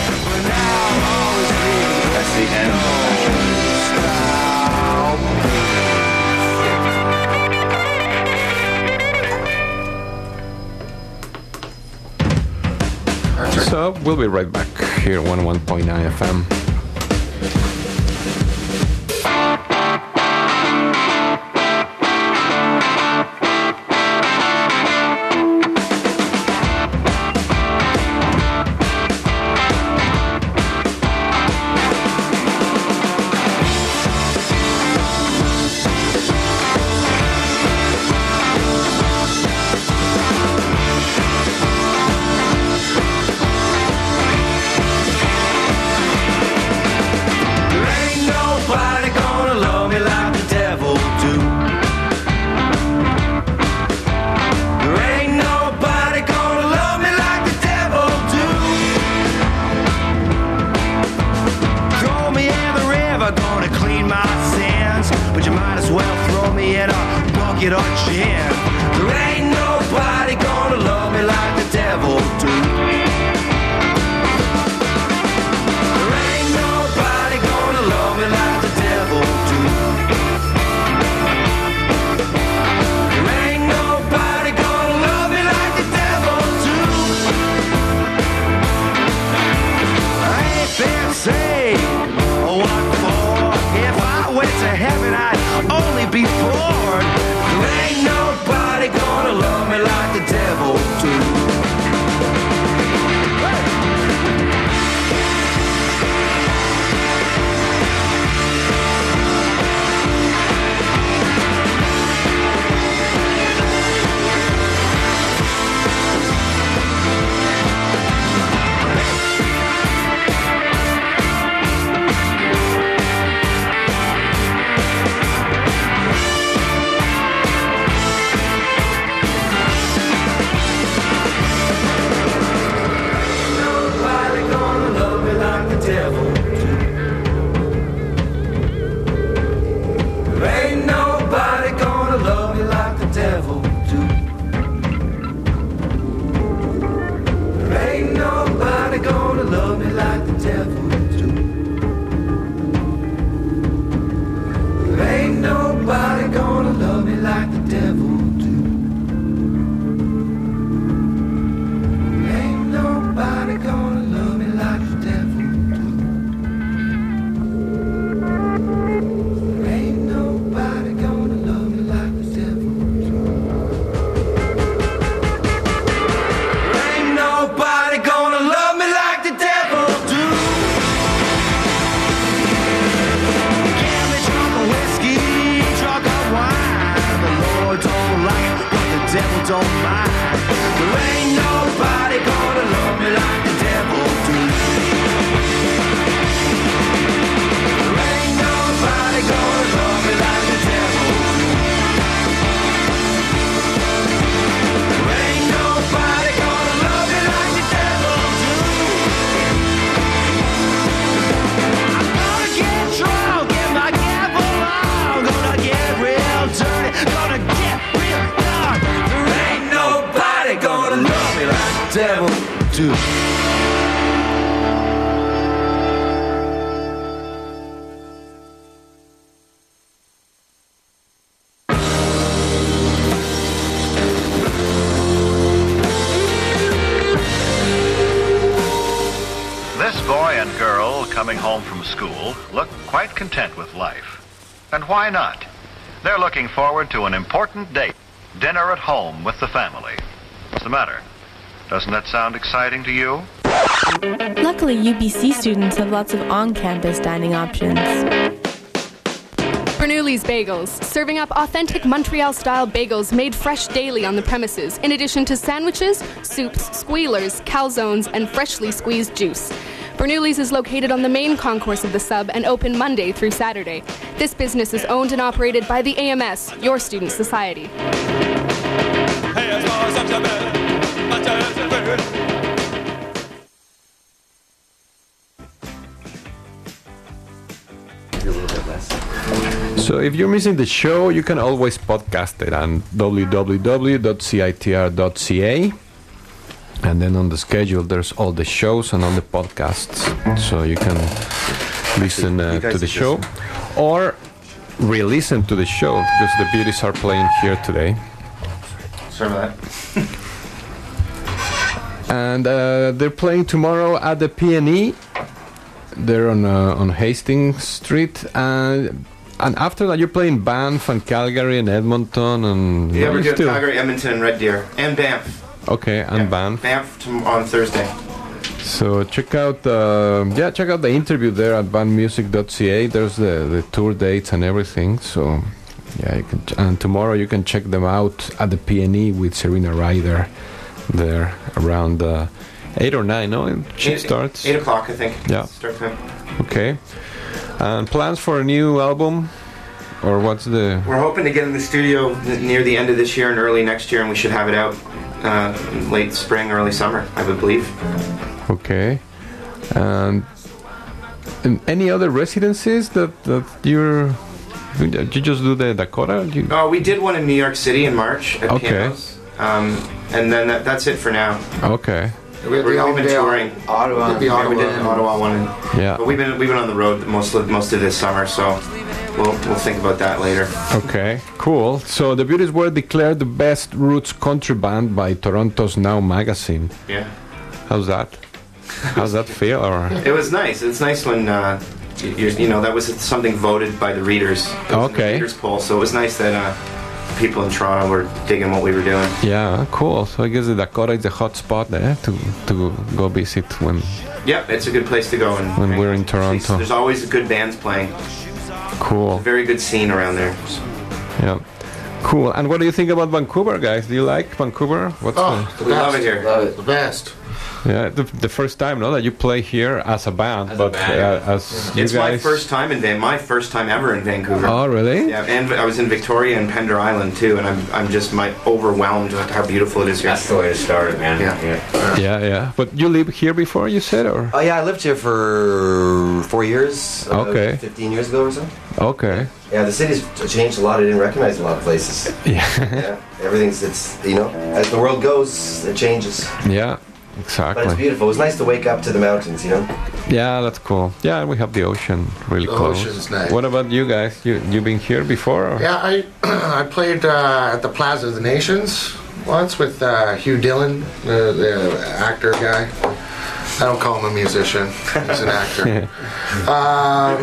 That's the end. of Fashion Blues. So we'll be right back here, one oh one point nine F M. Thank whiskey or gin. There ain't nobody gonna love me like the devil do. There ain't nobody gonna love me like the devil do. There ain't nobody gonna love me like the devil do. I ain't been saved, what for? If I went to heaven, I'd only be bored. There ain't nobody gonna love me like the devil do. Ain't nobody gonna love me like the devil do. There ain't nobody gonna love me like the devil do. There ain't nobody gonna love me like the devil do. There ain't nobody gonna love me like the devil do. There ain't nobody gonna love me like the devil do. There ain't nobody gonna love me like the devil do. Get me drunk of whiskey, drunk of wine. The Lord don't like it, but the devil don't mind. There ain't nobody gonna love me like the devil do. There ain't nobody gonna love me like the devil do. There ain't nobody gonna love me like the devil do. I'm gonna get drunk in my gamble on. Gonna get real dirty, gonna get real dark. There ain't nobody gonna love me like the devil do. This boy and girl coming home from school look quite content with life. And why not? They're looking forward to an important date, dinner at home with the family. What's the matter? Doesn't that sound exciting to you? Luckily, U B C students have lots of on-campus dining options. Bernoulli's Bagels, serving up authentic Montreal-style bagels made fresh daily on the premises, in addition to sandwiches, soups, squealers, calzones, and freshly squeezed juice. Bernoulli's is located on the main concourse of the sub and open Monday through Saturday. This business is owned and operated by the A M S, your student society. So if you're missing the show, you can always podcast it on w w w dot c i t r dot c a. And then on the schedule, there's all the shows and all the podcasts. So you can listen uh, to the show or re-listen to the show because the Beauties are playing here today. Sorry about that. And uh, they're playing tomorrow at the P and E. They're on uh, on Hastings Street. And and after that, you're playing Banff and Calgary and Edmonton and Yeah, no, we're doing still- Calgary, Edmonton, and Red Deer, and Banff. Okay, and Banff. Banff tom- on Thursday. So check out uh, yeah check out the interview there at band music dot c a. There's the, the tour dates and everything. So yeah, you can and tomorrow you can check them out at the P and E with Serena Ryder there around uh, eight or nine. No, she Eight- starts Eight o'clock, I think. Yeah. Start time. Okay. And plans for a new album, or what's the? We're hoping to get in the studio n- near the end of this year and early next year, and we should have it out uh, late spring, early summer, I would believe. Okay. And, and any other residencies that that you're Did you just do the Dakota? You... Oh, we did one in New York City in March at Okay. Pianos. Um, and then that, that's it for now. Okay. We, we've been touring. Ottawa. The Ottawa. We did an Ottawa one. Yeah. But we've been we've been on the road most of most of this summer, so we'll we'll think about that later. Okay, cool. So the Beauties were declared the best roots country band by Toronto's Now magazine. Yeah. How's that? How's that feel? Or It was nice. It's nice when uh, you, you know that was something voted by the readers. It was in the Okay. readers poll, so it was nice that uh, people in Toronto were digging what we were doing. yeah, cool. So I guess the Dakota is a hot spot there to to go visit when Yep, it's a good place to go. And when we're in Toronto. there's always good bands playing. Cool. Very good scene around there. Yeah. Cool. And what do you think about Vancouver, guys? Do you like Vancouver? What's Oh, the, We love it here. Love it. The best. yeah, the, the first time, no, that you play here as a band, but Uh, as you It's guys. my first time in Van. My first time ever in Vancouver. Oh, really? Yeah, and I was in Victoria and Pender Island too, and I'm I'm just my overwhelmed at how beautiful it is here. That's the way to start it, man. Yeah. yeah. Yeah, yeah. But you live here before, you said, or? Oh yeah, I lived here for four years. about Okay. fifteen years ago or so. Okay. Yeah, the city's changed a lot. I didn't recognize a lot of places. Yeah. Yeah, everything's it's you know as the world goes, it changes. Yeah, But it's exactly. beautiful. It was nice to wake up to the mountains, you know. Yeah, that's cool. Yeah, we have the ocean really The close. ocean's nice. What about you guys? You you been here before? Or? Yeah, I I played uh, at the Plaza of the Nations once with uh, Hugh Dillon, the, the actor guy. I don't call him a musician. He's an actor. um,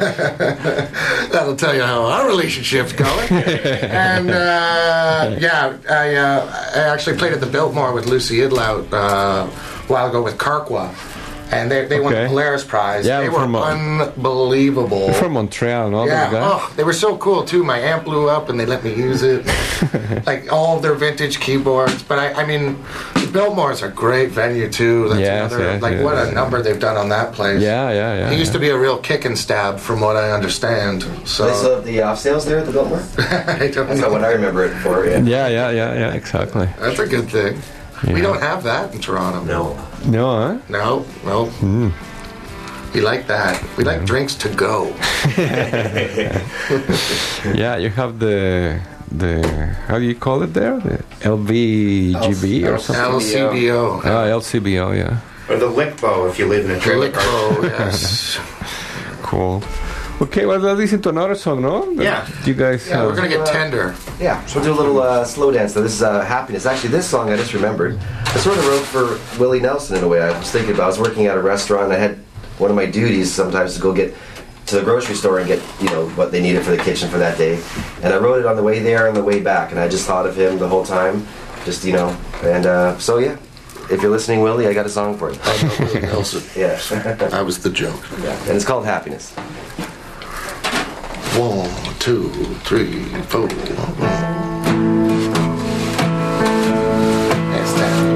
that'll tell you how our relationship's going. And uh, yeah, I, uh, I actually played at the Biltmore with Lucy Idlout uh, a while ago with Carqua. And they, they won Okay. the Polaris Prize. Yeah, they I'm were from, uh, unbelievable. You're from Montreal, no? Yeah, The guy? oh, they were so cool too. My amp blew up and they let me use it. Like all of their vintage keyboards. But I, I mean, the Biltmore's a great venue too. That's Yes, another, yes, like yes. what a number they've done on that place. Yeah, yeah, yeah. It used to be a real kick and stab from what I understand. So Do they still have the off sales there at the Biltmore? I don't That's know. not what I remember it for. Yeah. Yeah, yeah, yeah, yeah, exactly. That's a good thing. We Yeah. don't have that in Toronto. No. No, huh? No, no. Mm. We like that. We like drinks to go. Yeah, you have the the how do you call it there? The L V G B or something. L C B O. Ah, L C B O, yeah. Or the Lickbo if you live in a trailer park. Lickbo, yes. Cool. Okay, well, let's listen to another song, no? Yeah. You guys. Yeah, have- we're gonna get tender. Yeah, so we'll do a little uh, slow dance. Though this is uh, Happiness. Actually, this song I just remembered. I sort of wrote for Willie Nelson in a way. I was thinking about. I was working at a restaurant. And I had one of my duties sometimes to go get to the grocery store and get you know what they needed for the kitchen for that day. And I wrote it on the way there and the way back. And I just thought of him the whole time. Just you know. And uh, so yeah, if you're listening, Willie, I got a song for you. I know Willie Nelson. Yeah. That was the joke. Yeah. And it's called Happiness. One, two, three, four. Next time.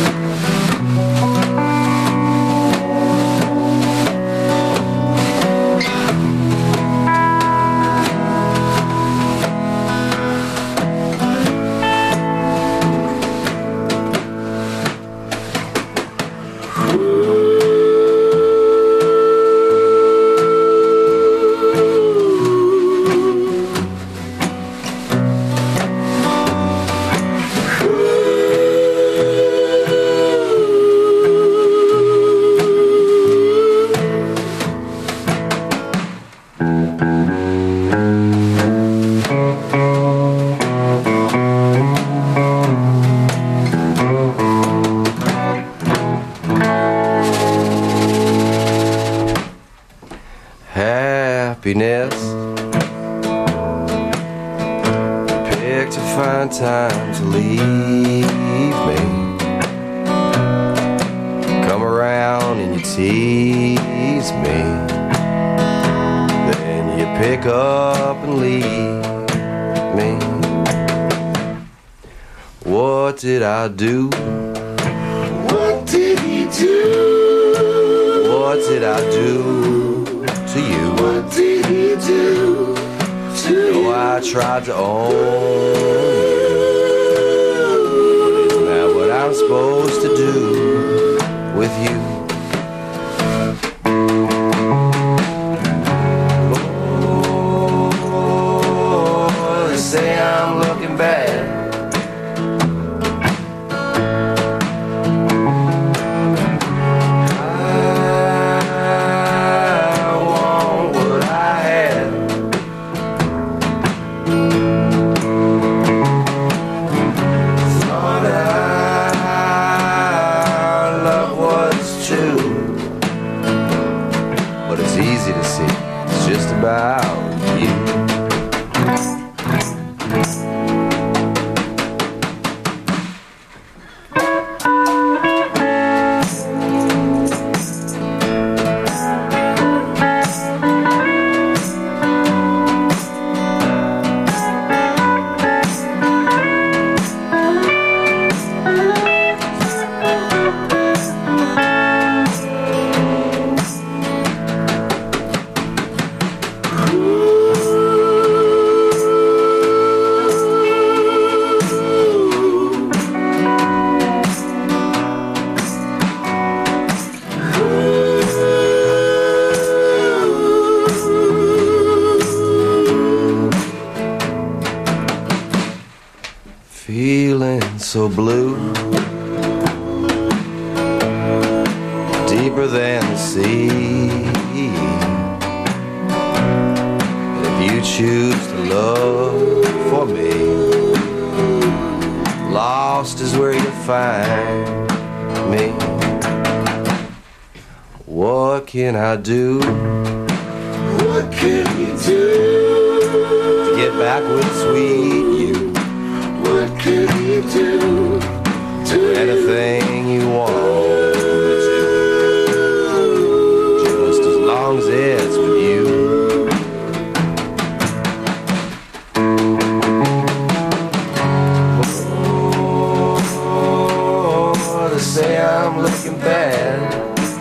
Happiness. Picked a fine time to leave me. Come around and you tease me. Then you pick up and leave me. What did I do? What did he do? What did I do to you? What did he do to Oh, I tried to own you. Now what I'm supposed to do with you? Oh, but it's easy to see. It's just about you. Feeling so blue, deeper than the sea. And if you choose to love for me, lost is where you find me. What can I do? What can you do to get back with sweet you? What can you do? Do anything you want to, just as long as it's with you. Oh, to say I'm looking bad.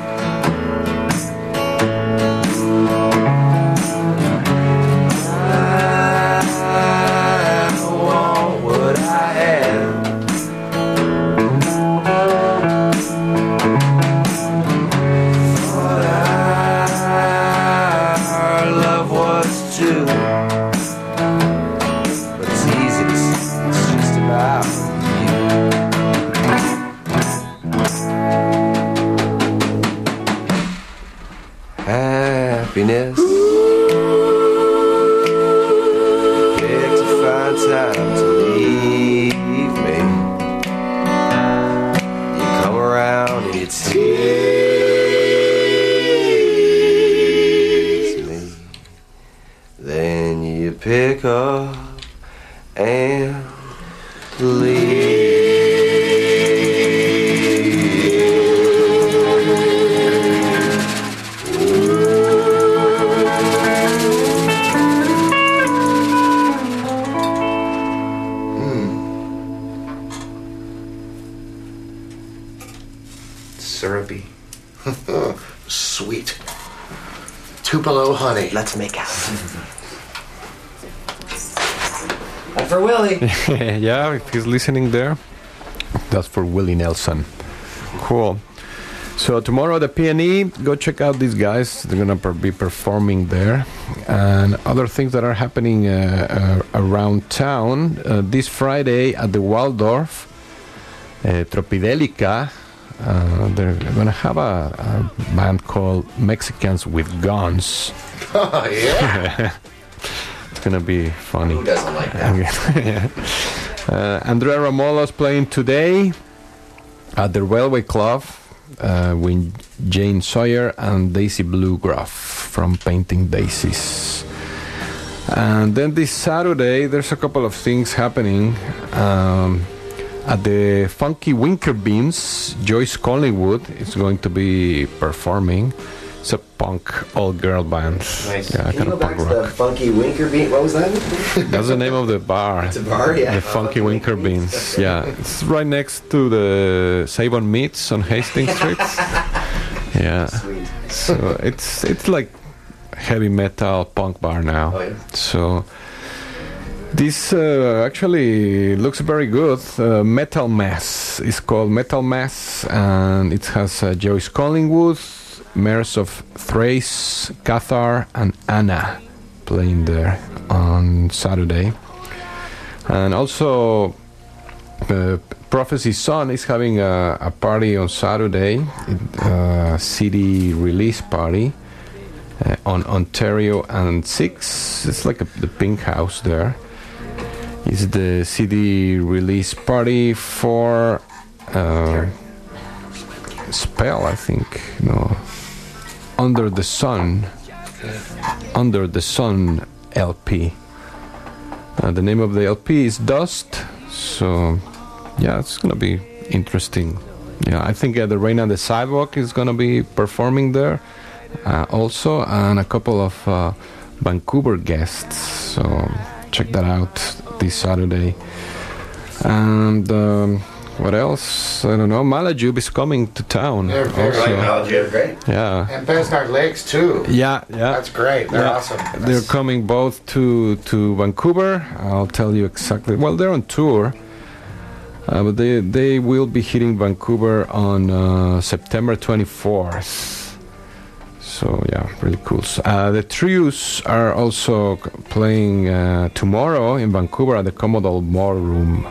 Happiness. Pick to find time to leave me. You come around and you tease me. Then you pick up and leave. Syrupy. Sweet. Tupelo honey. Let's make out. And for Willie. Yeah, if he's listening there, that's for Willie Nelson. Cool. So tomorrow at the P and E, go check out these guys. They're gonna per- be performing there, and other things that are happening uh, uh, around town. Uh, this Friday at the Waldorf, uh, Tropidelica. Uh, they're gonna have a, a band called Mexicans with Guns. Oh yeah. It's gonna be funny. Who doesn't like that? Yeah. uh, Andrea Romolo's playing today at the Railway Club uh, with Jane Sawyer and Daisy Bluegraph from Painting Daisies. And then this Saturday, there's a couple of things happening. Um, At the Funky Winker Beans, Joyce Collingwood is going to be performing. It's a punk all-girl band. Nice. Yeah, Can kind you of go back punk to rock. the Funky Winker Bean? What was that? That's the name of the bar. It's a bar, yeah. The Funky Winker Beans. Yeah, it's right next to the Save-On Meats on Hastings Street. Yeah. Sweet. So it's it's like heavy metal punk bar now. Oh, yeah. So this uh, actually looks very good. Uh, Metal Mass is called Metal Mass, and it has uh, Joyce Collingwood, Mares of Thrace, Cathar, and Anna playing there on Saturday. And also, uh, Prophecy Son is having a, a party on Saturday, a C D release party uh, on Ontario and six. It's like a, the Pink House there. It's the C D release party for uh, Spell, I think. No, Under the Sun. Under the Sun L P. Uh, the name of the L P is Dust. So, yeah, it's gonna be interesting. Yeah, I think uh, the Rain on the Sidewalk is gonna be performing there uh, also, and a couple of uh, Vancouver guests. So check that out this Saturday. And um, what else? I don't know. Malajube is coming to town. They're very also. Malajube, great. Yeah. And Besnard Lakes too. Yeah, yeah. That's great. They're Yeah. awesome. They're coming both to to Vancouver. I'll tell you exactly. Well, they're on tour, uh, but they they will be hitting Vancouver on uh, September twenty-fourth. So yeah, really cool. So, uh, the Trios are also c- playing uh, tomorrow in Vancouver at the Commodore Ballroom.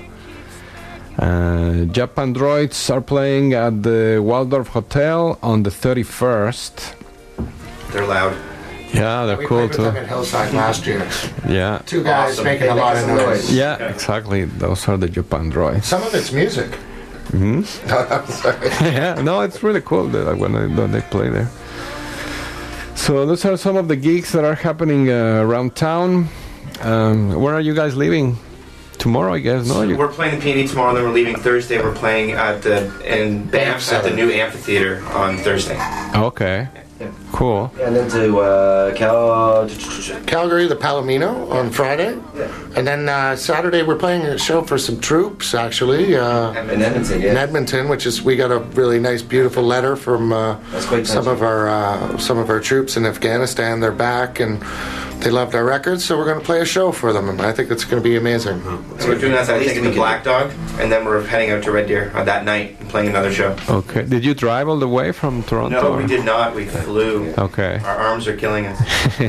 Uh, Japan Droids are playing at the Waldorf Hotel on the thirty-first. They're loud. Yeah, they're we cool played with too. them at Hillside last year. Yeah. Two guys Awesome. making They a make lot of some noise. noise. Yeah, exactly. Those are the Japan Droids. Some of it's music. hmm No, I'm sorry. yeah, no, it's really cool that, like, when, they, when they play there. So those are some of the gigs that are happening uh, around town. Um, where are you guys leaving? Tomorrow, I guess. No, you. We're playing the P and E tomorrow, then we're leaving Thursday. We're playing at the in Banff at the new amphitheater on Thursday. Okay. Cool. And then to uh, Cal- Calgary, the Palomino on Friday. And then uh, Saturday we're playing a show for some troops, actually. Uh, In Edmonton, yeah. In Edmonton, which is, we got a really nice, beautiful letter from uh, That's quite some touching. of our uh, some of our troops in Afghanistan. They're back and they loved our records, so we're going to play a show for them, and I think it's going to be amazing. So we're doing that, I think, in the Black Dog, and then we're heading out to Red Deer uh, that night and playing another show. Okay. Did you drive all the way from Toronto? No, or- we did not. We flew. Okay. Our arms are killing us.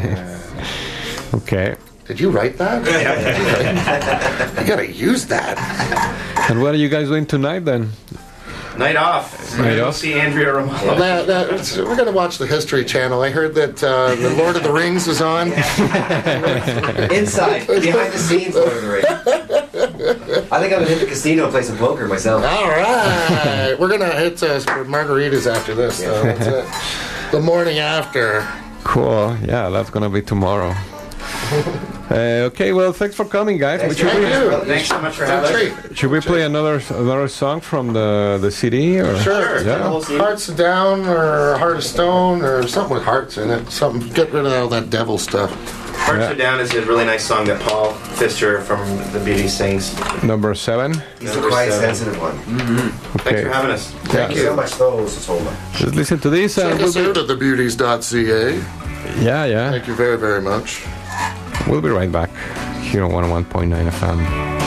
Okay. Did you write that? You got to use that. And what are you guys doing tonight then? Night off. We're Night going to go off? see Andrea Romano. That- that- we're going to watch the History Channel. I heard that uh, the Lord of the Rings is on. Inside, behind the scenes, Lord of the Rings. I think I'm gonna hit the casino and play some poker myself. All right. We're going to hit uh, margaritas after this. So that's it. The morning after. Cool. Yeah, that's gonna be tomorrow. Uh, okay, well, thanks for coming, guys. Thanks, should, for we, having us. Thanks so much for having us. should we play another another song from the the C D? Or? Sure. Yeah. Hearts of Down or Heart of Stone or something with hearts in it. Something. Get rid of all that devil stuff. Hearts Yeah. Are Down is a really nice song that Paul Pfister from the Beauties sings. Number seven. He's the Number quiet, seven. sensitive one. Thanks Okay. for having us. Thank you. So much those, it's over. Just listen to this. And Check we'll us out be, at the beauties dot c a. yeah, yeah. Thank you very, very much. We'll be right back here on one oh one point nine F M.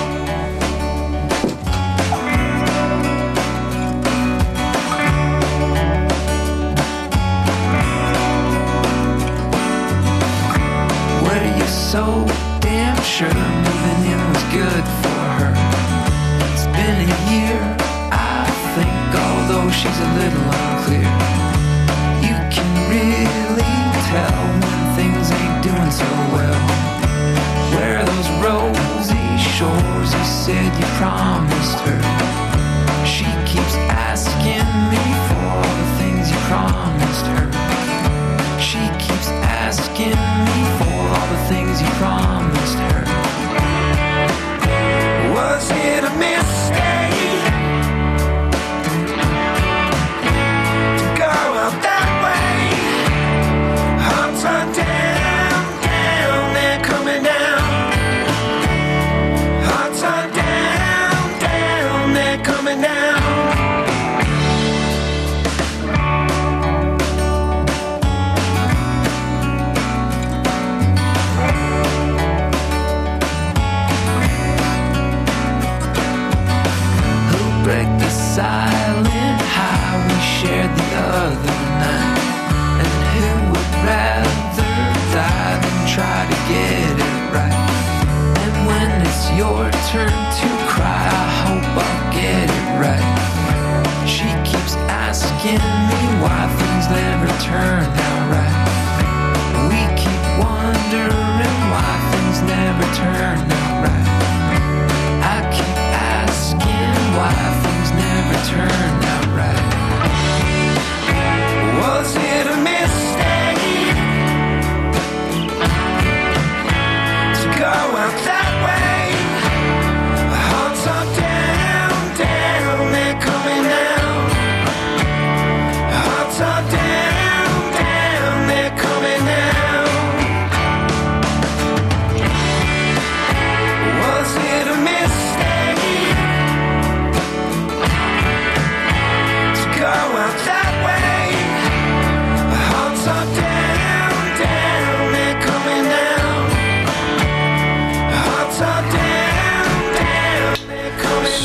Were you so damn sure moving in was good for her? It's been a year, I think, although she's a little unclear. You can really tell when things ain't doing so well. Where are those rosy shores you said you promised her? She keeps asking me for all the things you promised her. She keeps asking me for all the things you promised her. Was it a mistake to go out that way? Hearts are down, down, they're coming down. Hearts are down, down, they're coming down.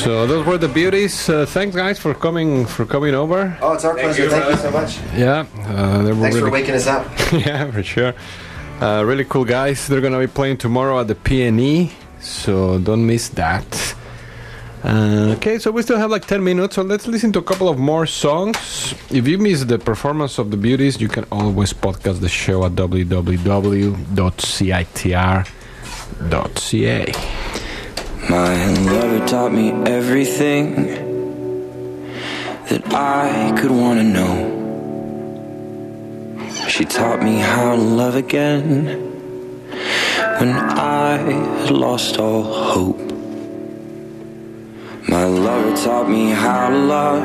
So those were the beauties. Uh, thanks, guys, for coming for coming over. Oh, it's our Thank pleasure. you, Thank you brother. so much. Yeah, uh, they were Thanks really, for waking us up. yeah, for sure. Uh, really cool guys. They're gonna be playing tomorrow at the P and E, so don't miss that. Uh, okay, so we still have like ten minutes, so let's listen to a couple of more songs. If you missed the performance of the beauties, you can always podcast the show at w w w dot c i t r dot c a. My lover taught me everything that I could want to know. She taught me how to love again when I had lost all hope. My lover taught me how to love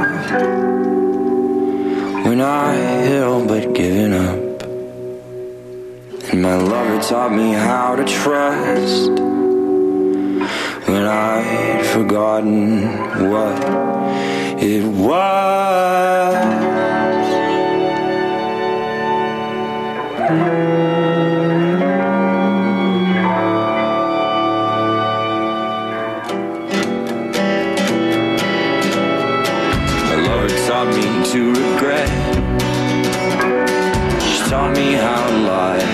when I had all but given up. And my lover taught me how to trust when I'd forgotten what it was. My lover taught me to regret. She taught me how to lie.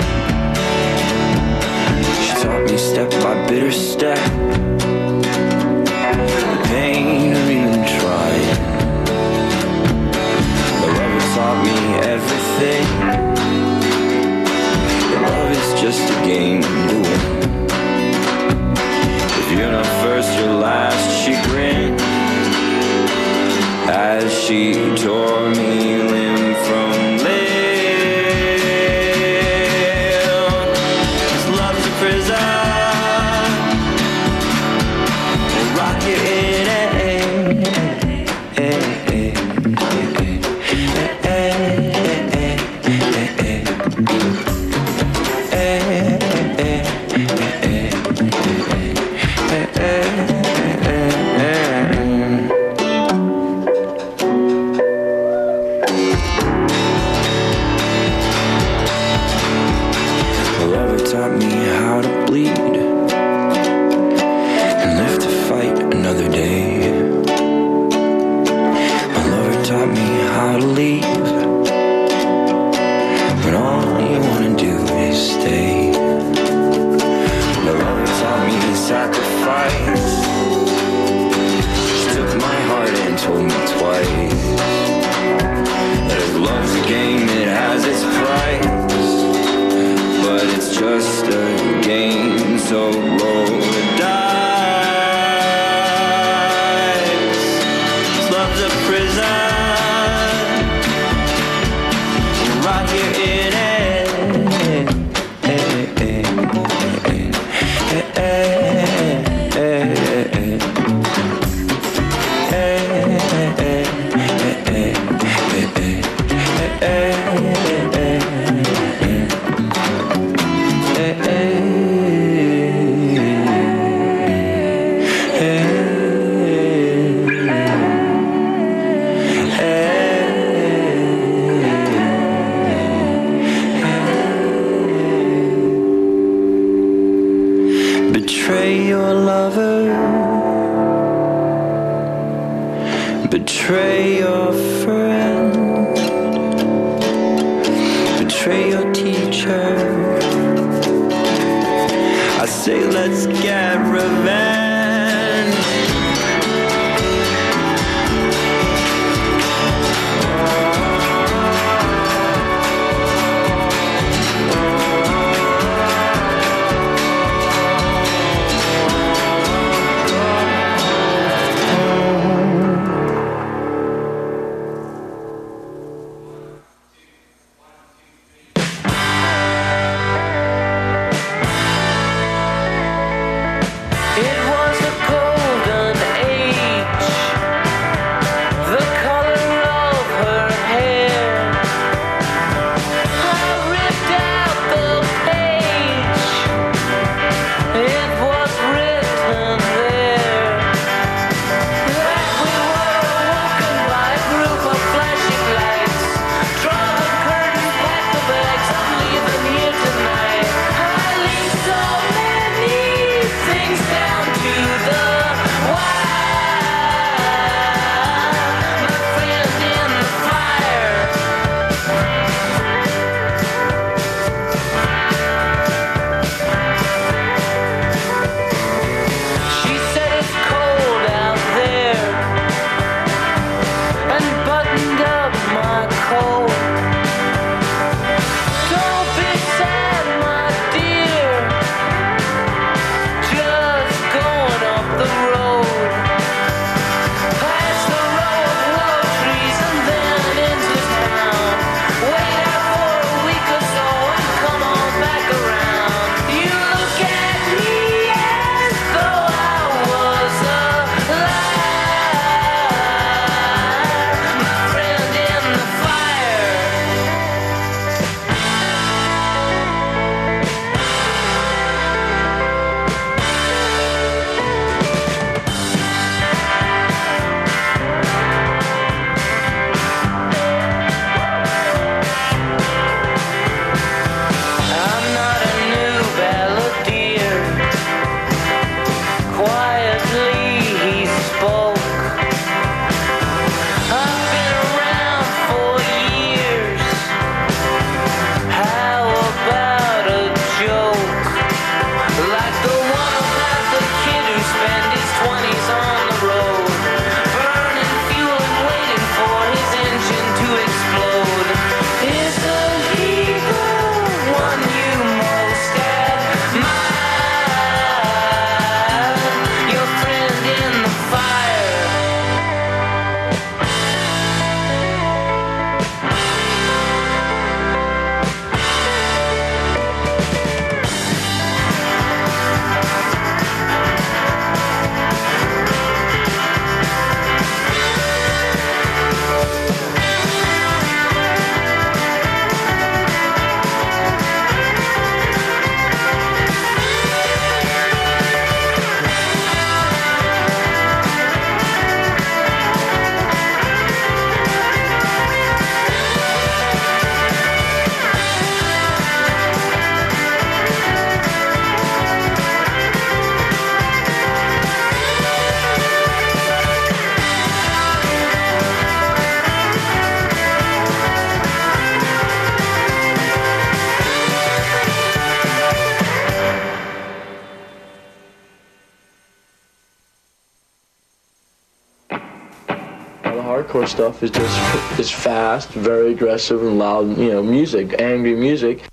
She taught me step by bitter step the pain of even trying. My lover taught me everything. Love is just a game to win. If you're not first, you're last, she grinned as she tore me limb from limb. 'Cause love's a prison, will rock you in it. Taught me how to bleed and live to fight another day. My lover taught me how to leave when all you wanna do is stay. My lover taught me to sacrifice. She took my heart and told me twice that if love's a game, it has its price. But it's just a game, so roll the dice. Love's a prison, we'll rock you in it. Betray your lover, betray your friend, betray your teacher. I say let's get revenge. It was hardcore stuff is just it's fast, very aggressive and loud, you know, music, angry music.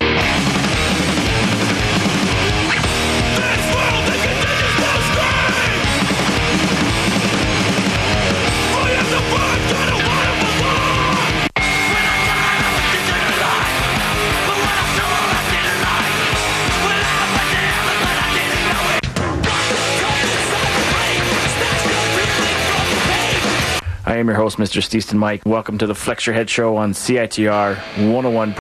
I am your host, Mister Steaston Mike. Welcome to the Flex Your Head Show on C I T R one oh one